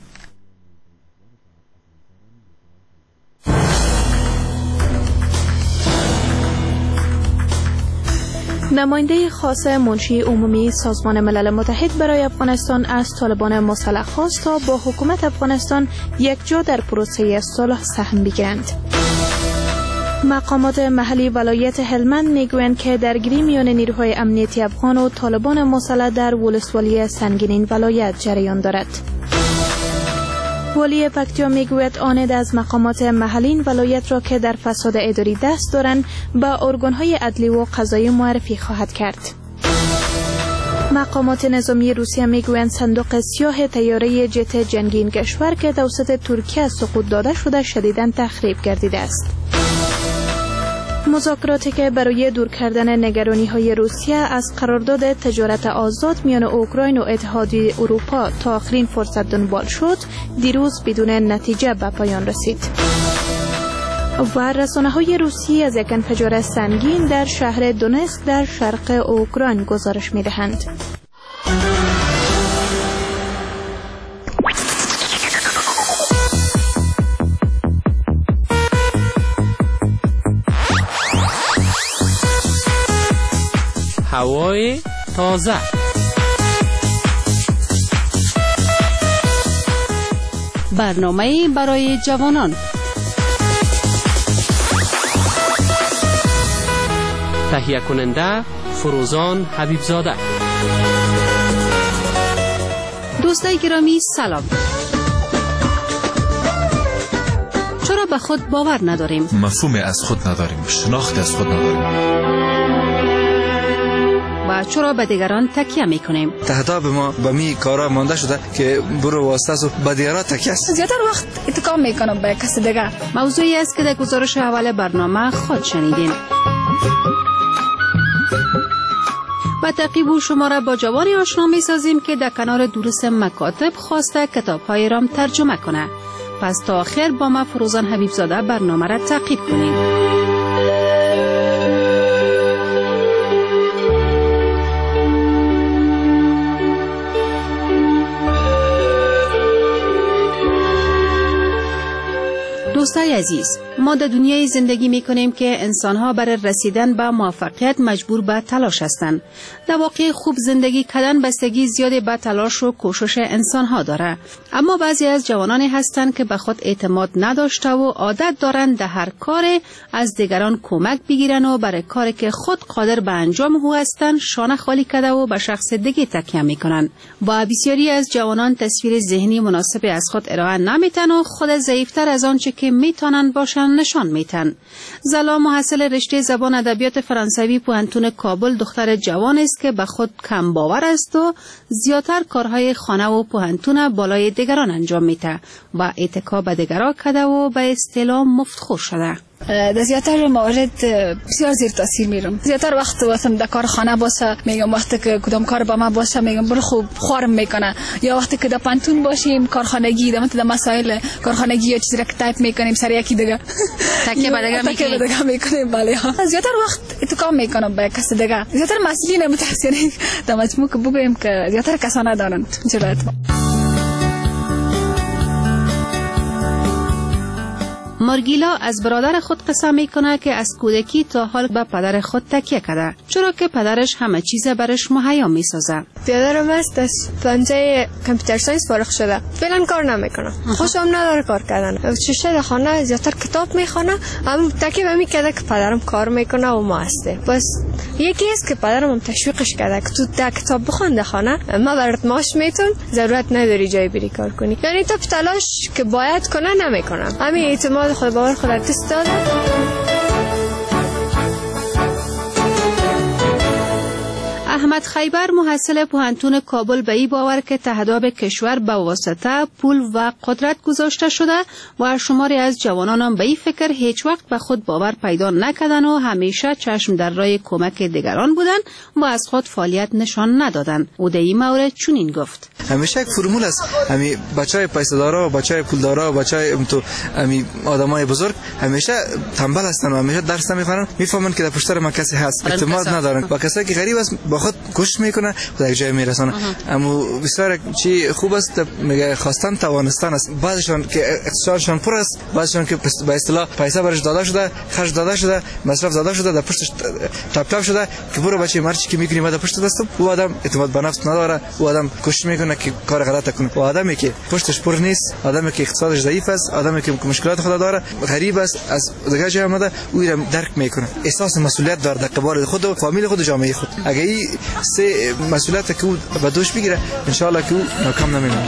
نماینده خاص منشی عمومی سازمان ملل متحد برای افغانستان از طالبان مسلح خواست تا با حکومت افغانستان یک جا در پروسه صلح سهم بگیرند. مقامات محلی ولایت هلمند میگویند که درگیری میان نیروهای امنیتی افغان و طالبان مسلح در ولسوالی سنگینین ولایت جریان دارد. والی پکتیا میگوید آنید از مقامات محلی ولایت را که در فساد اداری دست دارند به ارگانهای عدلی و قضایی معرفی خواهد کرد. مقامات نظامی روسیه میگویند صندوق سیاه طیاره جت جنگی این کشور که توسط ترکیه سقوط داده شده شدیداً تخریب گردیده است. مذاکراتی که برای دور کردن نگرانی‌های روسیه از قرارداد تجارت آزاد میان اوکراین و اتحادیه اروپا تا آخرین فرصت دنبال شد، دیروز بدون نتیجه به پایان رسید. و رسانه‌های روسی از یک انفجار سنگین در شهر دونسک در شرق اوکراین گزارش می‌دهند. هوای تازه. برنامه برای جوانان. تهیه کننده فروزان حبیبزاده. دوستای گرامی سلام. چرا به خود باور نداریم؟ مفهوم از خود نداریم، شناخت از خود نداریم. و چرا به دیگران تکیه میکنیم؟ تهداب ما به می کارا مانده شده که برو واسطه و به دیگران تکیه است. زیادتر وقت اتکام میکنم به کسی دیگر. موضوعی است که در گزارش اول برنامه خود شنیدین. با تعقیب و شما را با جوانی آشنا می سازیم که در کنار دروس مکاتب خواسته کتاب‌های رام ترجمه کنه. پس تا آخر با ما فروزان حبیبزاده برنامه را تعقیب کنید. دوستای عزیز، ما در دنیای زندگی می کنیم که انسانها برای رسیدن به موفقیت مجبور به تلاش هستند. در واقع خوب زندگی کردن بستگی زیادی به تلاش و کوشش انسانها داره. اما بعضی از جوانانی هستند که به خود اعتماد نداشته و عادت دارند در هر کار از دیگران کمک بگیرن و برای کاری که خود قادر به انجام او هستند شانه خالی کرده و به شخص دیگه تکیه میکنن. با بسیاری از جوانان تصویر ذهنی مناسب از خود ارائه نمیتن و خود ضعیفتر از آنچه که میتونن باشن نشان میتن. زلا محصل رشته زبان ادبیات فرانسوی پوهنتون کابل دختر جوان است که به خود کم باور است و زیاتر کارهای خانه و پوهنتون بالای دیگران انجام میده و اتکا به دیگران کرده و به اصطلاح مفتخور شده. در زیاتر موارد بسیار زیر تاثیر میرم. زیاتر وقت وقتم در کارخانه باشه میگم وقتی که کدام کار با من باشه میگم برو خوب خوارم میکنه، یا وقتی که در پانتون باشیم کارخانگی در مت مسائل کارخانگی یا چیزی را که تایپ میکنیم سر یکی دیگه تکیه به دیگه میکنیم دیگه میکنیم. بله زیاتر وقت اتکام میکنم به کس دیگه. زیاتر مسئولین متأثرین در مجموع که بگویم که زیاتر کسان ندارن جرأت. مارگیلا از برادر خود قصه میکنه که از کودکی تا حال به پدر خود تکیه کرده، چرا که پدرش همه چیز برش مهیا میسازه. پدرم است از پنجه کامپیوتر ساینس فارغ شده، فعلا کار نمیکنه، خوشم نداره کار کردن. چشه در خانه زیاتر کتاب میخونه، هم تکیه میکرده که پدرم کار میکنه و ما هسته. بس یکی است که پدرم هم تشویقش کرده که تو ده کتاب بخون در خانه، ما برات ماش میتون، ضرورت نداری جای بری کار کنی. یعنی تو تلاش که باید کنه نمیکنه. همین اعتماد خود باور خودت تست داده. احمد خیبر محصل پوهنتون کابل به این باور که تهداب کشور به واسطه پول و قدرت گذاشته شده و شماری از جوانان به این فکر هیچ وقت به خود باور پیدا نکردن و همیشه چشم در راه کمک دیگران بودن و از خود فعالیت نشان ندادن. او در این مورد چنین گفت: همیشه یک فرمول است، همی بچهای پیسه دارا و بچهای پول دارا و بچهای تو همی آدمای بزرگ همیشه تنبل هستن و همیشه درس نمیخونن، میفهمن که در پشت ما کسی هست، اعتماد ندارن و کسایی که غریب است با خود کوشش میکنه و یک جای میرسونه. اما بسیار چی خوب است میگه خواستن توانستن است. بعضشون که اقتصادشون پر است، بعضشون که به اصطلاح پیسه برش داده شده، خرج داده شده، مصرف داده شده، در پشتش تاپ تاپ شده که برو بچه مرچی که میکنی ما در پشت دستم. او آدم اعتماد به نفس نداره، او آدم کوشش میکنه که کار غلط کنه. و آدمی که پشتش پر نیست، آدمی که اقتصادش ضعیف است، آدمی که مشکلات خود داره، غریب است، از دیگه جای آمده، او را درک میکنه، احساس مسئولیت داره در قبال خود و فامیل خود و جامعه خود. اگه این سه مسئولیت که او به دوش بگیره ان شاء الله که او ناکام نمیشه.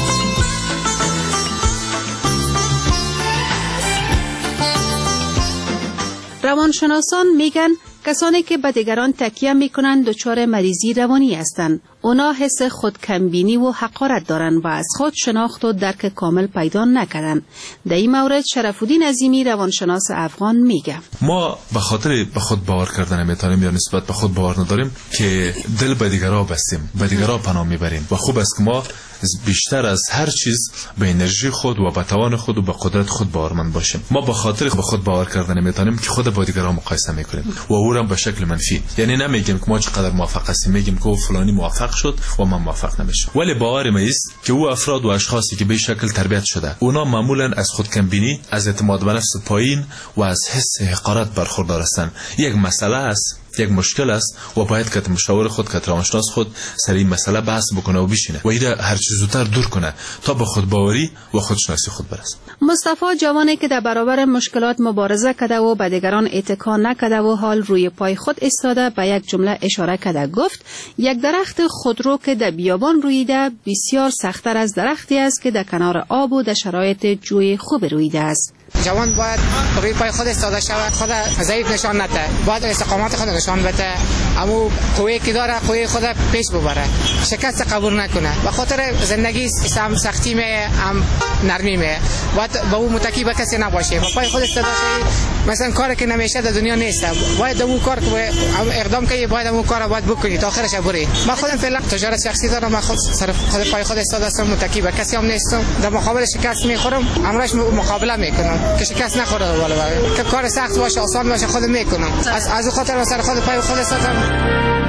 روانشناسان میگن کسانی که به دیگران تکیه میکنند دچار مریضی روانی هستند. اونا حس خودکمبینی و حقارت دارند و از خود شناخت و درک کامل پیدا نکردند. در این مورد شرف‌الدین عظیمی روانشناس افغان میگه: ما به خاطر به خود باور کردن میتونیم یا نسبت به خود باور نداریم که دل به دیگران بستیم، به دیگران پناه میبریم و خوب است که ما بیشتر از هر چیز به انرژی خود و به توان خود و به قدرت خود باورمند باشیم. ما به خاطر به خود باور کردن میتونیم که خود با دیگران مقایسه میکنیم و او را به شکل منفی، یعنی نمیگیم که ما چقدر موفق هستیم، میگیم که او فلانی موفق شد و من موفق نمیشم. ولی باور ما است که او افراد و اشخاصی که به شکل تربیت شده اونا معمولا از خودکمبینی، از اعتماد به نفس پایین و از حس حقارت برخوردار هستند. یک مسئله است، یک مشکل است و باید که مشاور خود که روانشناس خود سر این مسئله بحث بکنه و بشینه و ایده هر چیز زودتر دور کنه تا به خودباوری و خودشناسی خود برسه. مصطفی جوانی که در برابر مشکلات مبارزه کرده و به دیگران اتکا نکرده و حال روی پای خود ایستاده به یک جمله اشاره کرده، گفت: یک درخت خودرو که در بیابان رویده بسیار سخت‌تر از درختی است که در کنار آب و در شرایط جوی خوب رویده است. جوان باید روی پای خود ایستاده شود، خود ضعیف نشان نده، باید استقامت خود نشان بده، اما قوی که داره قوی خود پیش ببره، شکست قبول نکنه. به خاطر زندگی هم سختی می هم نرمی می، باید با او متکی به کسی نباشه، با پای خود ایستاده شی. مثلا کاری که نمیشه در دنیا نیست، باید اون کار که اقدام کنی، باید اون کار باید بکنی تا آخرش بری. من خودم فعلا تجارت شخصی دارم، من خود سر خود پای خود ایستاده هستم، متکی به کسی هم نیستم، در مقابل شکست میخورم، امروز مقابله میکنم که شکست نخوره، ولی که کار سخت باشه آسان باشه خود میکنم. از از خاطر سر خود پای خود ایستادم.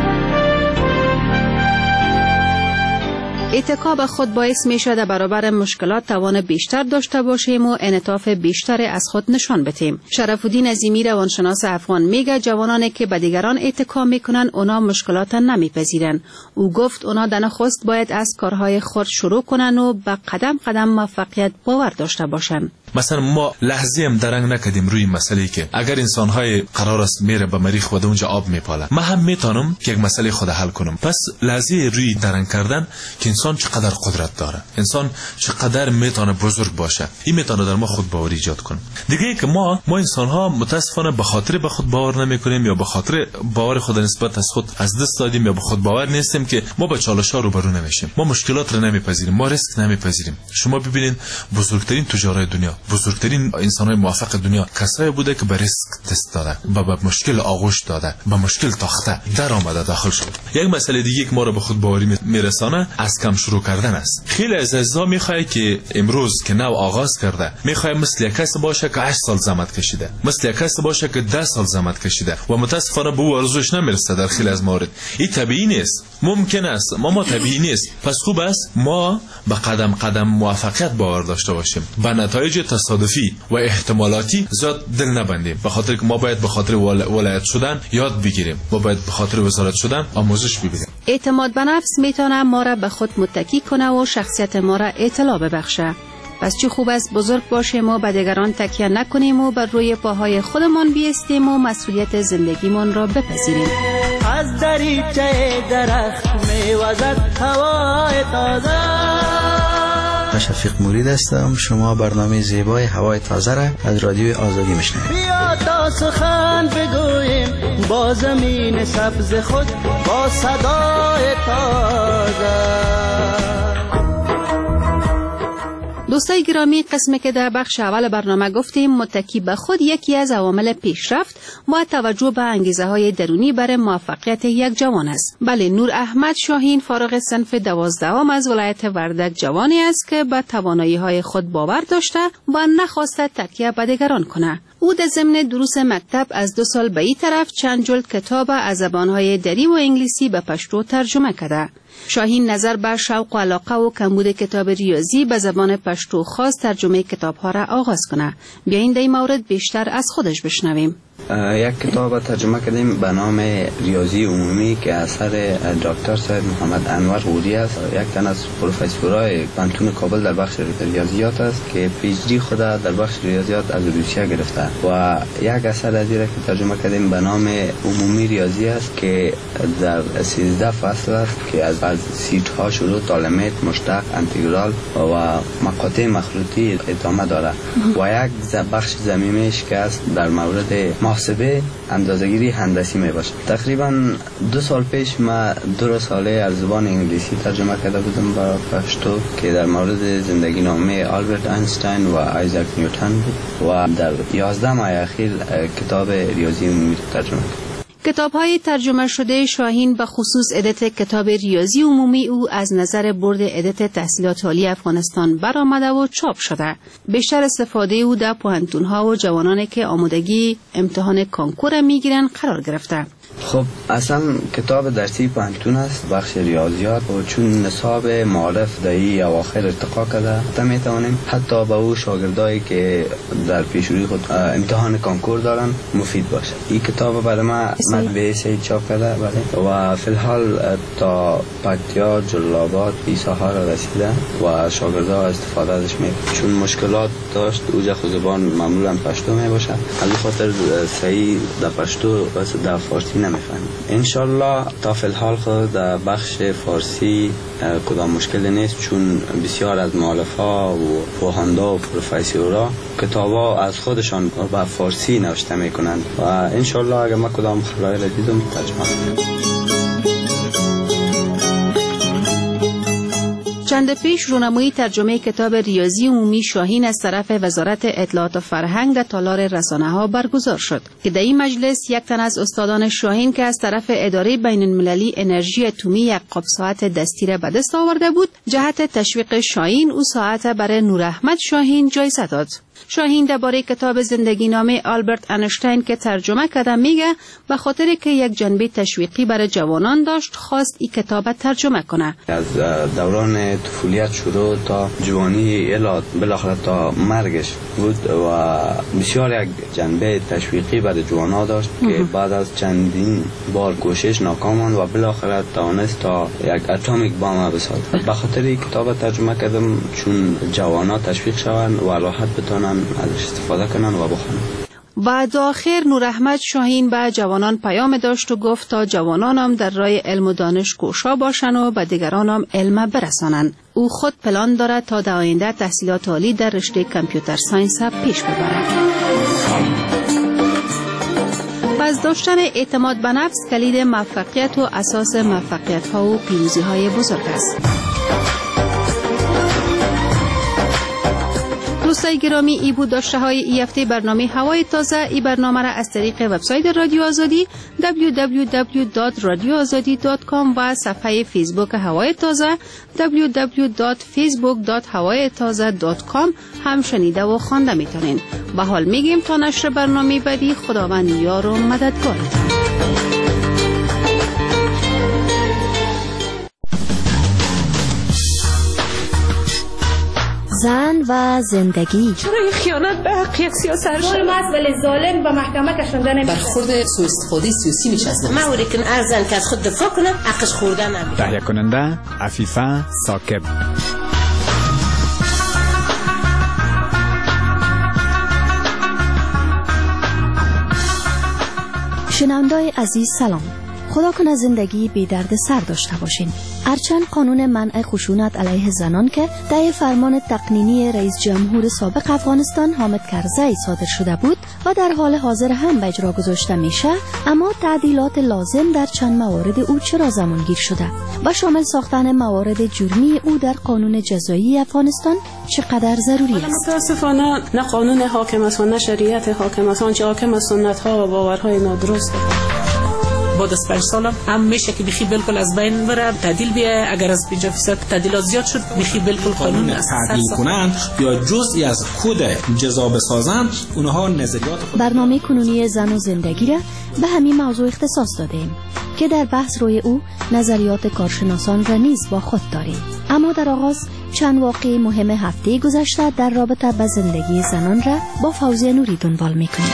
اتکا به خود باعث می شود برابر مشکلات توان بیشتر داشته باشیم و انعطاف بیشتر از خود نشان بدهیم. شرف‌الدین عظیمی روانشناس افغان میگه جوانانی که به دیگران اتکا میکنن اونا مشکلات نمیپذیرن. او گفت اونا در نخست باید از کارهای خود شروع کنن و به قدم قدم موفقیت باور داشته باشن. مثلا ما لحظه هم درنگ نکردیم روی مسئله که اگر انسان‌های قرار است میره به مریخ و در اونجا آب میپاله، من هم میتونم که یک مسئله خود حل کنم. پس لحظه روی درنگ کردن که انسان چقدر قدرت داره، انسان چقدر میتونه بزرگ باشه، این میتونه در ما خود باوری ایجاد کنه. دیگه که ما ما انسان‌ها متاسفانه به خاطر به خود باور نمیکنیم یا به خاطر باور خود نسبت از خود از دست دادیم یا به خود باور نیستیم که ما با چالش‌ها روبرو نمیشیم، ما مشکلات رو نمیپذیریم، ما ریسک نمیپذیریم. شما ببینید بزرگترین تجارای دنیا بزرگترین انسان‌های موفق دنیا کسایی بوده که به ریسک تست داده، به مشکل آغوش داده، به مشکل تاخته در آمده داخل شد. یک مسئله دیگه که ما را به خود باوری میرسانه از کم شروع کردن است. خیلی از عزیزا میخواد که امروز که نو آغاز کرده، میخواد مثل یک کس باشه که هشت سال زحمت کشیده، مثل یک کس باشه که ده سال زحمت کشیده و متاسفانه به ارزوش نمیرسه. در خیلی از موارد این طبیعی نیست، ممکن است ما ما طبیعی نیست. پس خوب است ما به قدم قدم موفقیت باور داشته باشیم، به نتایج تصادفی و احتمالاتی زیاد دل نبندیم، به خاطر که ما باید به خاطر ولایت شدن یاد بگیریم، ما باید به خاطر وزارت شدن آموزش ببینیم. اعتماد به نفس میتونه ما را به خود متکی کنه و شخصیت ما را اطلاع ببخشه. پس چه خوب است بزرگ باشیم و به دیگران تکیه نکنیم و بر روی پاهای خودمان بیستیم و مسئولیت زندگیمان را بپذیریم. از دریچه درخت میوزد هوای تازه. شفیق مورید هستم. شما برنامه زیبای هوای تازه را از رادیو آزادی میشنوید. بیا تا سخن بگوییم با زمین سبز خود، با صدای تازه. دوستای گرامی، قسمی که در بخش اول برنامه گفتیم متکی به خود یکی از عوامل پیشرفت با توجه به انگیزه های درونی برای موفقیت یک جوان است. بله، نور احمد شاهین فارغ صنف دوازدهم از ولایت وردک جوانی است که به توانایی های خود باور داشته و نخواسته تکیه به دیگران کنه. او در ضمن دروس مکتب از دو سال به این طرف چند جلد کتاب از زبانهای دری و انگلیسی به پشتو ترجمه کرده. شاهین نظر بر شوق و علاقه و کمبود کتاب ریاضی به زبان پشتو خاص ترجمه کتاب‌ها را آغاز کنه. بیایید در این مورد بیشتر از خودش بشنویم. یک کتاب ترجمه کردیم به نام ریاضی عمومی که اثر دکتر سید محمد انور غوری است. یک تن از پروفسورای پانتون کابل در بخش ریاضیات است که پی اچ دی خود در بخش ریاضیات از روسیه گرفته و یک اثر از این که ترجمه کردیم به نام عمومی ریاضی است که در سیزده فصل است که از از سیت ها شروع تا لیمیت، مشتق، انتگرال و مقاطع مخروطی ادامه داره و یک بخش ضمیمش که است در مورد محاسبه اندازه‌گیری هندسی می باشه. تقریبا دو سال پیش ما دو ساله از زبان انگلیسی ترجمه کرده بودم با پشتو که در مورد زندگی نامه آلبرت اینشتین و آیزاک نیوتن بود و در یازده ماه اخیر کتاب ریاضی عمومی ترجمه کردم. کتاب‌های ترجمه شده شاهین به خصوص ادیت کتاب ریاضی عمومی او از نظر برد ادیت تحصیلات عالی افغانستان برآمده و چاپ شده. بیشتر استفاده او در پوهنتون‌ها و جوانانی که آمادگی امتحان کنکور میگیرن قرار گرفته. خب اصلا کتاب درسی پانتون است بخش ریاضیات و چون نصاب معارف دایی اواخر ارتقا کرده تا میتوانیم حتی به او شاگردایی که در پیشروی خود امتحان کنکور دارن مفید باشه. این کتاب برای ما مطبعه سید چاپ کرده بله و فی الحال تا پکتیا، جلال‌آباد ایساها را رسیده و شاگردا استفاده ازش میکنن. چون مشکلات داشت اوجه خود زبان معمولا پشتو می باشه، از خاطر صحیح در پشتو بس در فارسی نمیفهمیم. انشالله تا فی الحال خود در بخش فارسی کدام مشکل نیست چون بسیار از مؤلفه‌ها و پوهاندا و پروفسورها کتابا از خودشان به فارسی نوشته میکنند و انشالله اگر ما کدام خلایی را دیدم ترجمه کنیم. چند پیش رونمایی ترجمه کتاب ریاضی عمومی شاهین از طرف وزارت اطلاعات و فرهنگ در تالار رسانه‌ها برگزار شد که در این مجلس یک تن از استادان شاهین که از طرف اداره بین المللی انرژی اتمی یک قاب ساعت دستی را به دست آورده بود جهت تشویق شاهین او ساعت برای نور احمد شاهین جایزه داد. شاهین درباره کتاب زندگی نامه آلبرت اینشتین که ترجمه کرده میگه به خاطر که یک جنبه تشویقی برای جوانان داشت خواست این کتاب ترجمه کنه. از دوران طفولیت شروع تا جوانی الی بالاخره تا مرگش بود و بسیار یک جنبه تشویقی برای جوانان داشت که بعد از چندین بار کوشش ناکام ماند و بالاخره توانست تا یک اتمیک بام بسازد. به خاطر این کتاب ترجمه کردم چون جوانان تشویق شوند و راحت بتونن ازش استفاده کنن و بخونن. و در آخر نور احمد شاهین به جوانان پیام داشت و گفت تا جوانان هم در راه علم و دانش کوشا باشن و به دیگران هم علم برسانن. او خود پلان دارد تا در آینده تحصیلات عالی در رشته کامپیوتر ساینس پیش ببرد. پس داشتن اعتماد به نفس کلید موفقیت و اساس موفقیت ها و پیروزی های بزرگ است. دوستای گرامی، ای بود داشته های ای هفته برنامه هوای تازه. ای برنامه را از طریق وبسایت رادیو آزادی دبلیو دبلیو دبلیو دات رادیو آزادی دات کام و صفحه فیسبوک هوای تازه دبلیو دبلیو دات فیسبوک دات هوای تازه دات کام هم شنیده و خوانده میتونین. به حال میگیم تا نشر برنامه بعدی، خداوند یار و مددگارتان. زن و زندگی. چرا این خیانت به حق یک سیاست ظلم است ولی ظالم به محکمه کشانده نمیشه. برخورد سوء استفاده سیاسی میشه از ما اوری که ارزن که از خود دفاع کنه حقش خورده نمیشه. تهیه کننده عفیفه ثاقب. شنونده‌های عزیز سلام. خدا کنه زندگی بی درد سر داشته باشین. هرچند قانون منع خشونت علیه زنان که طی فرمان تقنینی رئیس جمهور سابق افغانستان حامد کرزی صادر شده بود و در حال حاضر هم به اجرا گذاشته میشه، اما تعدیلات لازم در چند موارد او چرا زمانگیر شده و شامل ساختن موارد جرمی او در قانون جزایی افغانستان چقدر ضروری است؟ متاسفانه نه قانون حاکم است و نه شریعت حاکم است، آنچه حاکم است سنت ها و باورهای نادرست. بعد از پنج سال هم میشه که بخی بالکل از بین بره، تعدیل بیه. اگر از پنجاه درصد تعدیلات زیاد شد بخی بالکل قانون است تعدیل کنند یا جزئی از کد جزا بسازند، اونها نظریات خود. برنامه کنونی زن و زندگی را به همین موضوع اختصاص دادیم که در بحث روی او نظریات کارشناسان را نیز با خود داریم. اما در آغاز چند واقعه مهم هفته گذشته در رابطه با زندگی زنان را با فوزیه نوری دنبال میکنیم.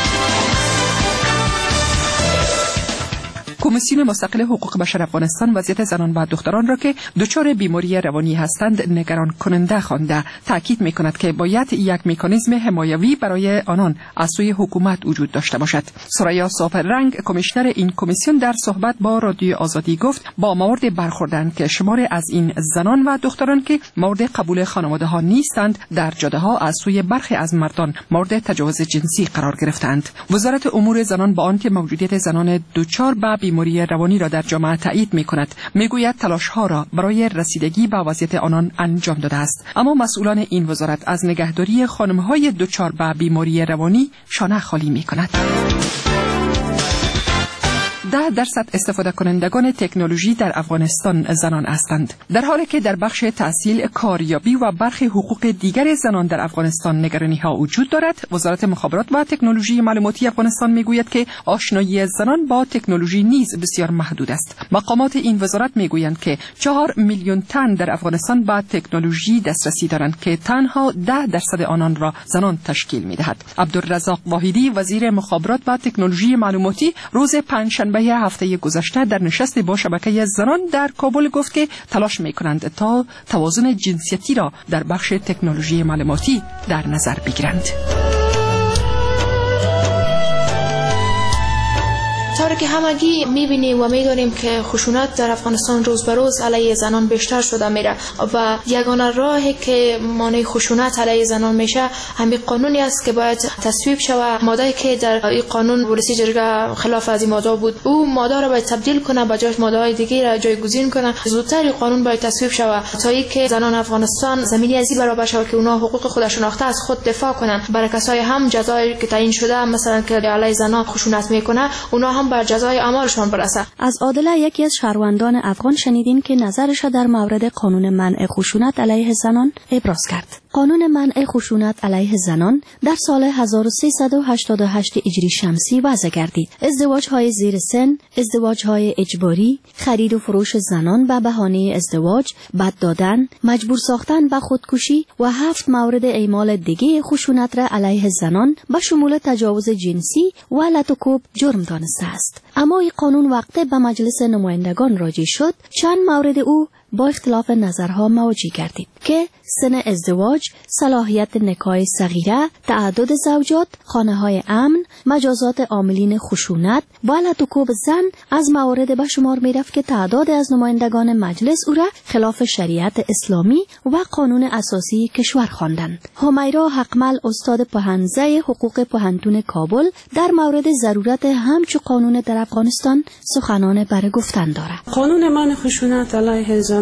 کمیسیون مستقل حقوق بشر افغانستان وضعیت زنان و دختران را که دچار بیماری روانی هستند نگران کننده خوانده. تاکید می‌کند که باید یک مکانیزم حمایوی برای آنان از سوی حکومت وجود داشته باشد. سریا صافررنگ، کمیشنر این کمیسیون، در صحبت با رادیو آزادی گفت با موارد برخوردند که شمار از این زنان و دختران که مورد قبول خانواده‌ها نیستند در جاده‌ها از سوی برخی از مردان مورد تجاوز جنسی قرار گرفتند. وزارت امور زنان با آنکه موجودیت زنان دچار به بیماری روانی را در جامعه تایید می‌کند، میگوید تلاش‌ها را برای رسیدگی به وضعیت آنان انجام داده است، اما مسئولان این وزارت از نگهداری خانم‌های دچار به بیماری روانی شانه خالی می‌کنند. ده درصد استفاده کنندگان تکنولوژی در افغانستان زنان هستند، در حالی که در بخش تحصیل، کاریابی و برخی حقوق دیگر زنان در افغانستان نگرانی‌ها وجود دارد. وزارت مخابرات و تکنولوژی معلوماتی افغانستان میگوید که آشنایی زنان با تکنولوژی نیز بسیار محدود است. مقامات این وزارت میگویند که چهار میلیون تن در افغانستان با تکنولوژی دسترسی دارند که تنها ده درصد آنان را زنان تشکیل میدهد. عبدالرزاق واحدی، وزیر مخابرات و تکنولوژی معلوماتی، روز پنجشنبه هفته گذشته در نشست با شبکه زنان در کابل گفت که تلاش می‌کنند تا توازن جنسیتی را در بخش تکنولوژی معلوماتی در نظر بگیرند. طوری که همگی میبینیم و میدونیم که خشونت در افغانستان روز به روز علیه زنان بیشتر شده میره و یگانه راهی که مانع خشونت علیه زنان میشه همین قانونی است که باید تصویب شود. ماده‌ای که در این قانون ورسی جرگه خلاف از این ماده بود، او ماده را باید تبدیل کنه، به جاش ماده‌های دیگه را جایگزین کنه. زودتر این قانون باید تصویب شود تا اینکه زنان افغانستان زمینی ازی برابر شود که اونها حقوق خودشون شناخته از خود دفاع کنن. برای کسای هم جزایی که تعیین شده مثلا که علیه زنان خشونت میکنه، اونها هم بر جزای اعمالشان برسه. از عادله، یکی از شهروندان افغان، شنیدیم که نظرش در مورد قانون منع خشونت علیه زنان ابراز کرد. قانون منع خشونت علیه زنان در سال هزار و سیصد و هشتاد و هشت هجری شمسی وضع گردید. ازدواج‌های زیر سن، ازدواج‌های اجباری، خرید و فروش زنان به بهانه ازدواج، بد دادن، مجبور ساختن و خودکشی و هفت مورد اعمال دیگه خشونت را علیه زنان به شمول تجاوز جنسی و لطوکوب جرم دانسته است. اما این قانون وقتی به مجلس نمایندگان راجع شد، چند مورد او با اختلاف نظرها مواجه گردید که سن ازدواج، صلاحیت نکاح صغیره، تعدد زوجات، خانه‌های امن، مجازات عاملین خشونت و لطوکوب زن از موارد به شمار می‌رفت که تعداد از نمایندگان مجلس او را خلاف شریعت اسلامی و قانون اساسی کشور خواندند. همیرا حقمل، استاد پهنزه حقوق پهنتون کابل، در مورد ضرورت همچو قانون در افغانستان سخنان برای گفتن دارد. قانون منع خشونت علیه زنان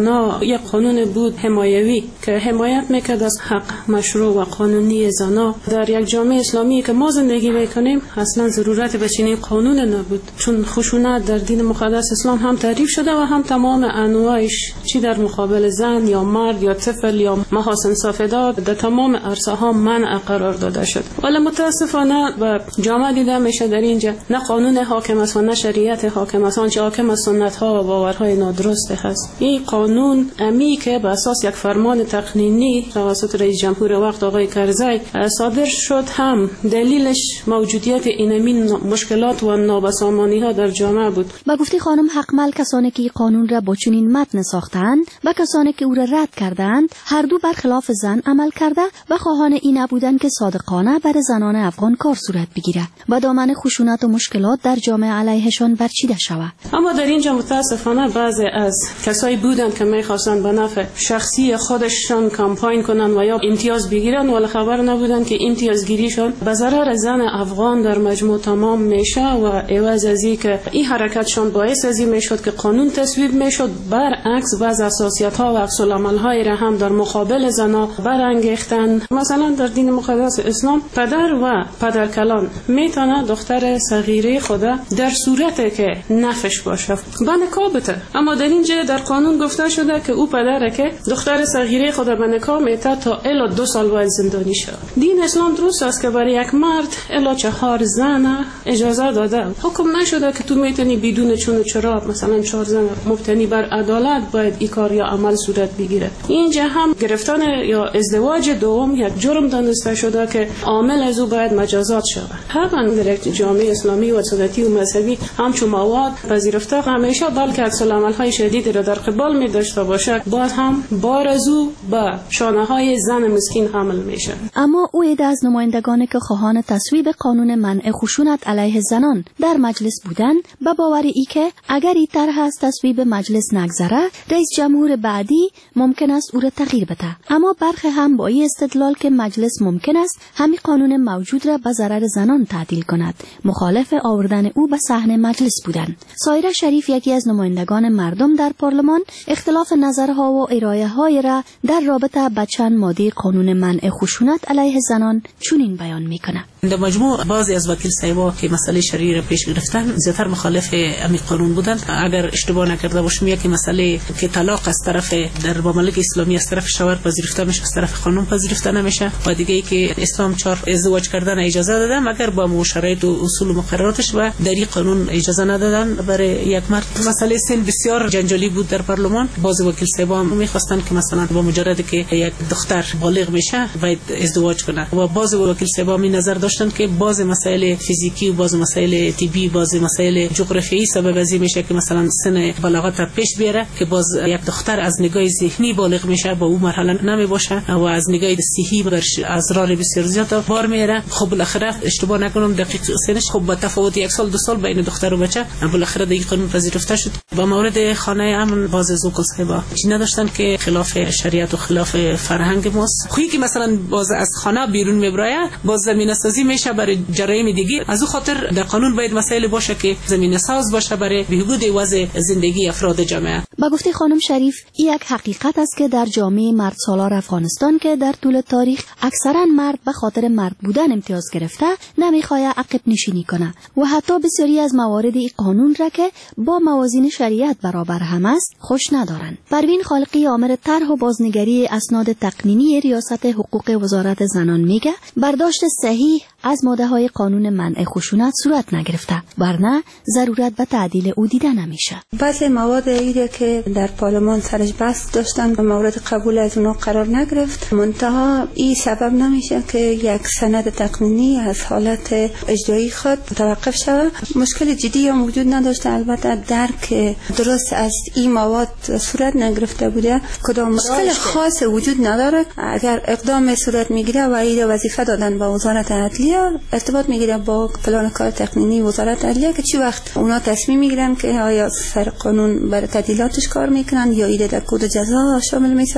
زنا یک قانون بود حمایوی که حمایت میکرد از حق مشروع و قانونی زنا. در یک جامعه اسلامی که ما زندگی میکنیم اصلا ضرورت به چنین قانون نبود، چون خشونت در دین مقدس اسلام هم تعریف شده و هم تمام انواعش، چی در مقابل زن یا مرد یا طفل یا محاسن سافدار، در تمام عرصه ها منع قرار داده شد. ولی متاسفانه و جامعه دیده میشه در اینجا نه قانون حاکم است و نه شریعت حاکم است، آنچه حاکم است سنت ها و باورهای نادرست هست. این قانون امی که به اساس یک فرمان تقنینی توسط رئیس جمهور وقت آقای کرزی صادر شد، هم دلیلش موجودیت اینمی مشکلات و نابسامانی ها در جامعه بود. با گفته خانم حقمل، کسانی که این قانون را با چنین متن ساختند و کسانی که او را رد کردند هر دو برخلاف زن عمل کرده و خواهان این نبودند که صادقانه بر زنان افغان کار صورت بگیرد و دامن خشونت و مشکلات در جامعه علیهشان برچیده شود. اما در اینجا متاسفانه بعضی از کسایی بودند که می‌خواستند به نفع شخصی خودشان کمپاین کنند و یا امتیاز بگیرند، ولی خبر نبودند که امتیازگیریشان به ضرر زن افغان در مجموع تمام میشه و عوض از اینکه این حرکتشان باعث از این میشد که قانون تصویب میشد، برعکس بعض اساسیات ها و عکس العمل های را هم در مقابل زنا برانگیختند. مثلا در دین مقدس اسلام پدر و پدرکلان میتونه دختر صغیره خود در صورتی که نفش باشه به نکاح بده، اما در اینجا در قانون گفته شده که او پدره که دختر صغیره خود به نکاح میته تا الا دو سال باید زندانی شه. دین اسلام درست است که برای یک مرد الا چهار زن اجازه داده، حکم نشده که تو میتونی بدون چون و چرا مثلا چهار زن مبتنی بر عدالت باید این کار یا عمل صورت بگیره. اینجا هم گرفتن یا ازدواج دوم یک جرم دانسته شده که عامل از او باید مجازات شود. طبعا در یک جامعه اسلامی و سنتی و مذهبی همچون مواد پذیرفته همیشه، بلکه عکس العمل‌های شدیدی را در قبال می داشته باشه، باز هم بار از او به شانه‌های زن مسکین حمل میشه. اما او عده از نمایندگانی که خواهان تصویب قانون منع خشونت علیه زنان در مجلس بودند به باور ای که اگر این طرح از تصویب مجلس نگذره، رئیس جمهور بعدی ممکن است او را تغییر بده. اما برخی هم با این استدلال که مجلس ممکن است همین قانون موجود را به ضرر زنان تعدیل کند، مخالف آوردن او به صحن مجلس بودند. سایره شریف، یکی از نمایندگان مردم در پارلمان، اختلاف نظرها و ارائه های را در رابطه با چند ماده قانون منع خشونت علیه زنان چنین بیان میکنه. در مجموع بعضی از وکیل صاحبا که مسئله شرعی را پیش گرفتن زیاتر مخالف همین قانون بودند. اگر اشتباه نکرده باشم یکی مسئله که طلاق از طرف در مملکت اسلامی از طرف شوهر پذیرفته میشه، از طرف خانم پذیرفته نمیشه، و دیگه ای که اسلام چهار ازدواج کردن اجازه داده مگر با شرایط و اصول و مقرراتش و در این قانون اجازه ندادن برای یک مرد. مسئله سن بسیار جنجالی بود در پارلمان. بعضی وکیل صاحبا میخواستن که مثلا با مجرد که یک دختر بالغ میشه باید ازدواج کنه، و بعضی وکیل صاحبا می نظر داشتن که بعضی مسائل فیزیکی و بعضی مسائل طبی، بعضی مسائل جغرافیایی سبب از این میشه که مثلا سن بلاغت را پیش بیاره که باز یک دختر از نگاه ذهنی بالغ میشه با اون مرحله نمی باشه و از نگاه صحی برش ازرار بسیار زیاد بار میاره. خب بالاخره اشتباه نکنم دقیق سنش خب با تفاوت یک سال دو سال بین دختر و بچه بالاخره دیگه قانون پذیرفته شد. با مورد خانه امن باز از وکیل صاحبا چی نداشتن که خلاف شریعت و خلاف فرهنگ ماست. خویی که مثلا باز از خانه بیرون میبره باز زمینه سازی میشه برای جرایم دیگه. از اون خاطر در قانون باید مسائل باشه که زمینه ساز باشه برای بهبود وضع زندگی افراد جامعه. با گفته خانم شریف، این یک حقیقت است که در جامعه مرد سالار افغانستان که در طول تاریخ اکثرا مرد به خاطر مرد بودن امتیاز گرفته نمیخواد عقب نشینی کنه و حتی بسیاری از موارد این قانون را که با موازین شریعت برابر هم است خوش ندارند. پروین خالقی، آمر طرح و بازنگری اسناد تقنینی ریاست حقوق وزارت زنان میگه برداشت صحیح از ماده های قانون منع خشونت صورت نگرفته، ورنه ضرورت به تعدیل او دیده نمیشه. بعضی مواد ایده که در پارلمان سرش بحث داشتن و مورد قبول از اونا قرار نگرفت، منتها این سبب نمیشه که یک سند تقنینی از حالت اجرایی خود متوقف شود. مشکل جدی هم وجود نداشته، البته درک درست از این مواد صورت نگرفته بوده. کدام مشکل خاص وجود نداره. اگر اقدام صورت میگیره و این وظیفه دادن به وزارت عدلیه، ارتباط میگیره با پلان کار تقنینی وزارت عدلیه که چی وقت اونا تصمیم میگیرن که آیا سر قانون برای تعدیلاتش کار میکنن یا ایده در کد جزا شامل میسازن.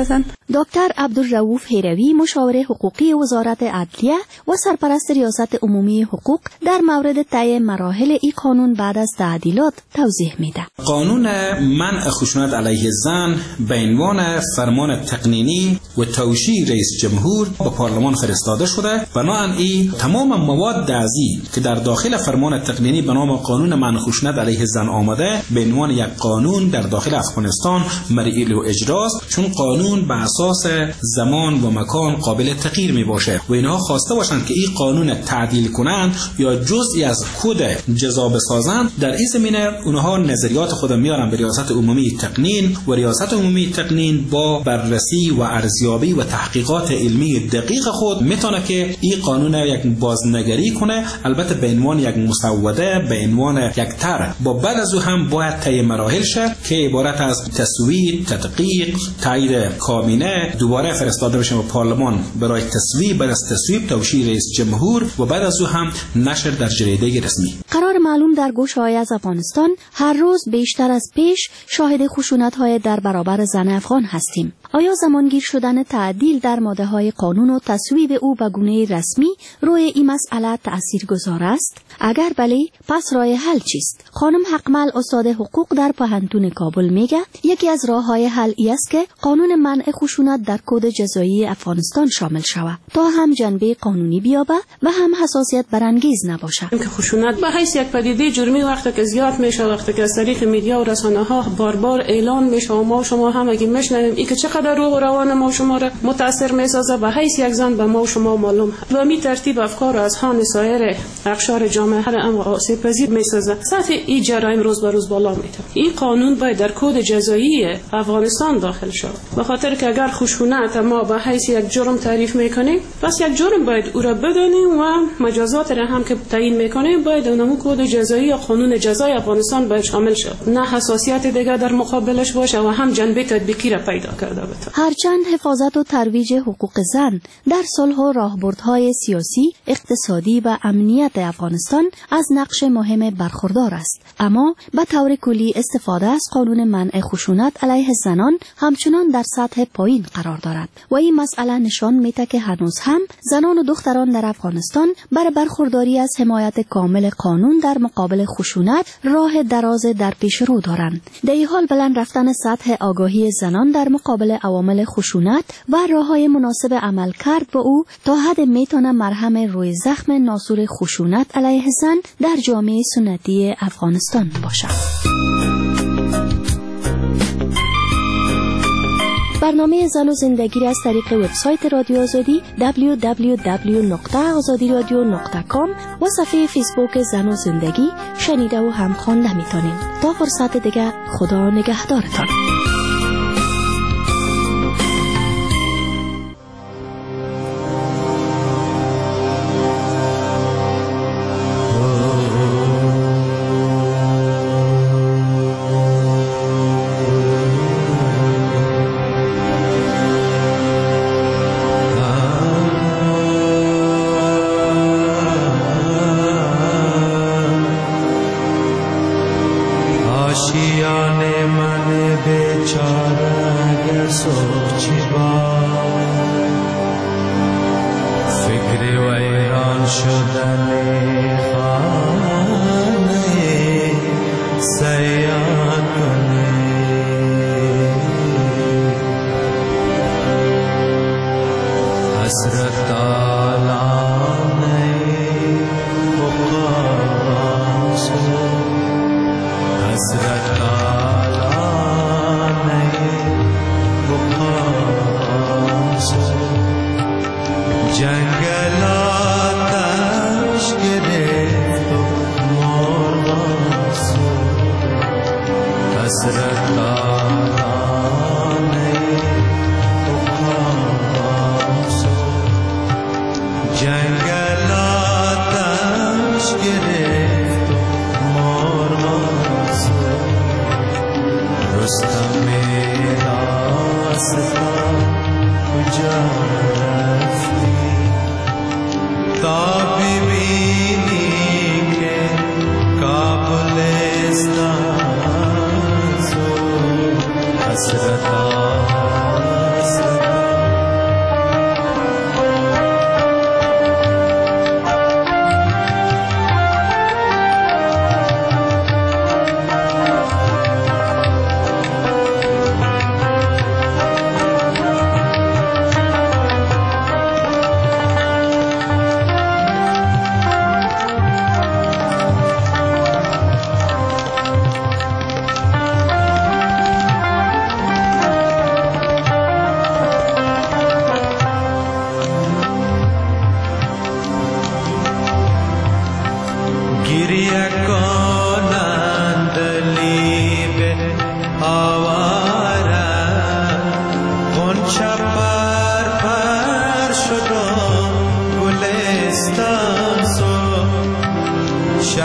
دکتر عبدالرؤوف هیروی مشاور حقوقی وزارت عدلیه و سرپرست ریاست عمومی حقوق در مورد طی مراحل این قانون بعد از تعدیلات توضیح میده. قانون منع خشونت علیه زن به عنوان فرمان تقنینی و توشیح رئیس جمهور به پارلمان فرستاده شده. بنابراین تمام مواد ازی که در داخل فرمان تقنینی به نام قانون منع خشونت علیه زن آمده به عنوان یک قانون در داخل افغانستان مرئی و اجراست، چون قانون به اساس زمان و مکان قابل تغییر می باشه و اینها خواسته باشند که این قانون تعدیل کنند یا جزئی از کد جزا بسازند. در این زمینه اونها نظریات خود میارن به ریاست عمومی تقنین و ریاست عمومی تقنین با بررسی و ارزیابی و تحقیقات علمی دقیق خود میتونه که این قانون یک بازنگری کنه، البته به عنوان یک مسوده، به عنوان یک طرح. با بعد از او هم باید طی مراحل شه که عبارت از تصویب، تدقیق، تایید کابینه، دوباره فرستاده بشه به پارلمان برای تصویب، بعد از تصویب توشیح رئیس جمهور و بعد از او هم نشر در جریده رسمی. قرار معلوم در گوشه‌های از افغانستان هر روز بیشتر از پیش شاهد خشونت‌های در برابر زن افغان هستیم. آیا زمانگیر شدن تعدیل در ماده‌های قانون و تصویب او به گونه رسمی روی این مسئله تأثیرگذار است؟ اگر بله، پس راه حل چیست؟ خانم حقمل استاد حقوق در پوهنتون کابل میگه یکی از راه‌های حل ای است که قانون منع خشونت در کد جزایی افغانستان شامل شود تا هم جنبه قانونی بیابه و هم حساسیت برانگیز نباشه. که خشونت به حیث یک پدیده جرمی وقتی که زیاد میشه، وقتی که از طریق میدیا و رسانه‌ها بار بار اعلان میشه و ما شما هم اگه میشنویم این که چقدر روح و روان ما شما را متاثر میسازه، به حیث یک زن به ما شما معلوم و می ترتیب افکار و اذهان سایر اقشار جامعه را هم آسیب پذیر میسازه. سطح این جرایم روز به روز بالا میره. این قانون باید در کد جزایی افغانستان داخل شود، به خاطر که اگر خشونت ما به حیث یک جرم تعریف میکنیم، پس یک جرم باید او را بدانیم و مجازات را هم که تعیین میکنیم باید اونمو کد جزایی یا قانون جزای افغانستان باید شامل شود، نه حساسیت دیگه در مقابلش باشه و هم جنبه تطبیقی را پیدا کرده باشه. هرچند حفاظت و ترویج حقوق زن در صلح و راهبردهای سیاسی، اقتصادی و امنیت افغانستان از نقش مهم برخوردار است، اما به طور کلی استفاده از قانون منع خشونت علیه زنان همچنان در سطح پایین قرار دارد و این مسئله نشان میده که هنوز هم زنان و دختران در افغانستان برای برخورداری از حمایت کامل قانون در مقابل خشونت راه دراز در پیش رو دارند. در این حال بلند رفتن سطح آگاهی زنان در مقابل عوامل خشونت و راههای مناسب عمل کرد با او تا حد میتونه مرهم روی زخم ناسور خشونت علیه زن در جامعه سنتی افغانستان باشد. برنامه زن و زندگی را از طریق وبسایت رادیو آزادی دبلیو دبلیو دبلیو نقطه آزادی رادیو نقطه کام و صفحه فیسبوک زن و زندگی شنیده و هم خوانده میتونید. تا فرصت دیگه، خدا نگهدارتان.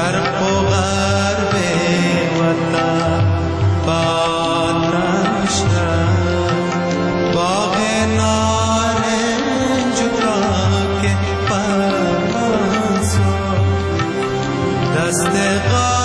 شرق و غرب وطن بادرنج باغ نارنج را که پرسو دست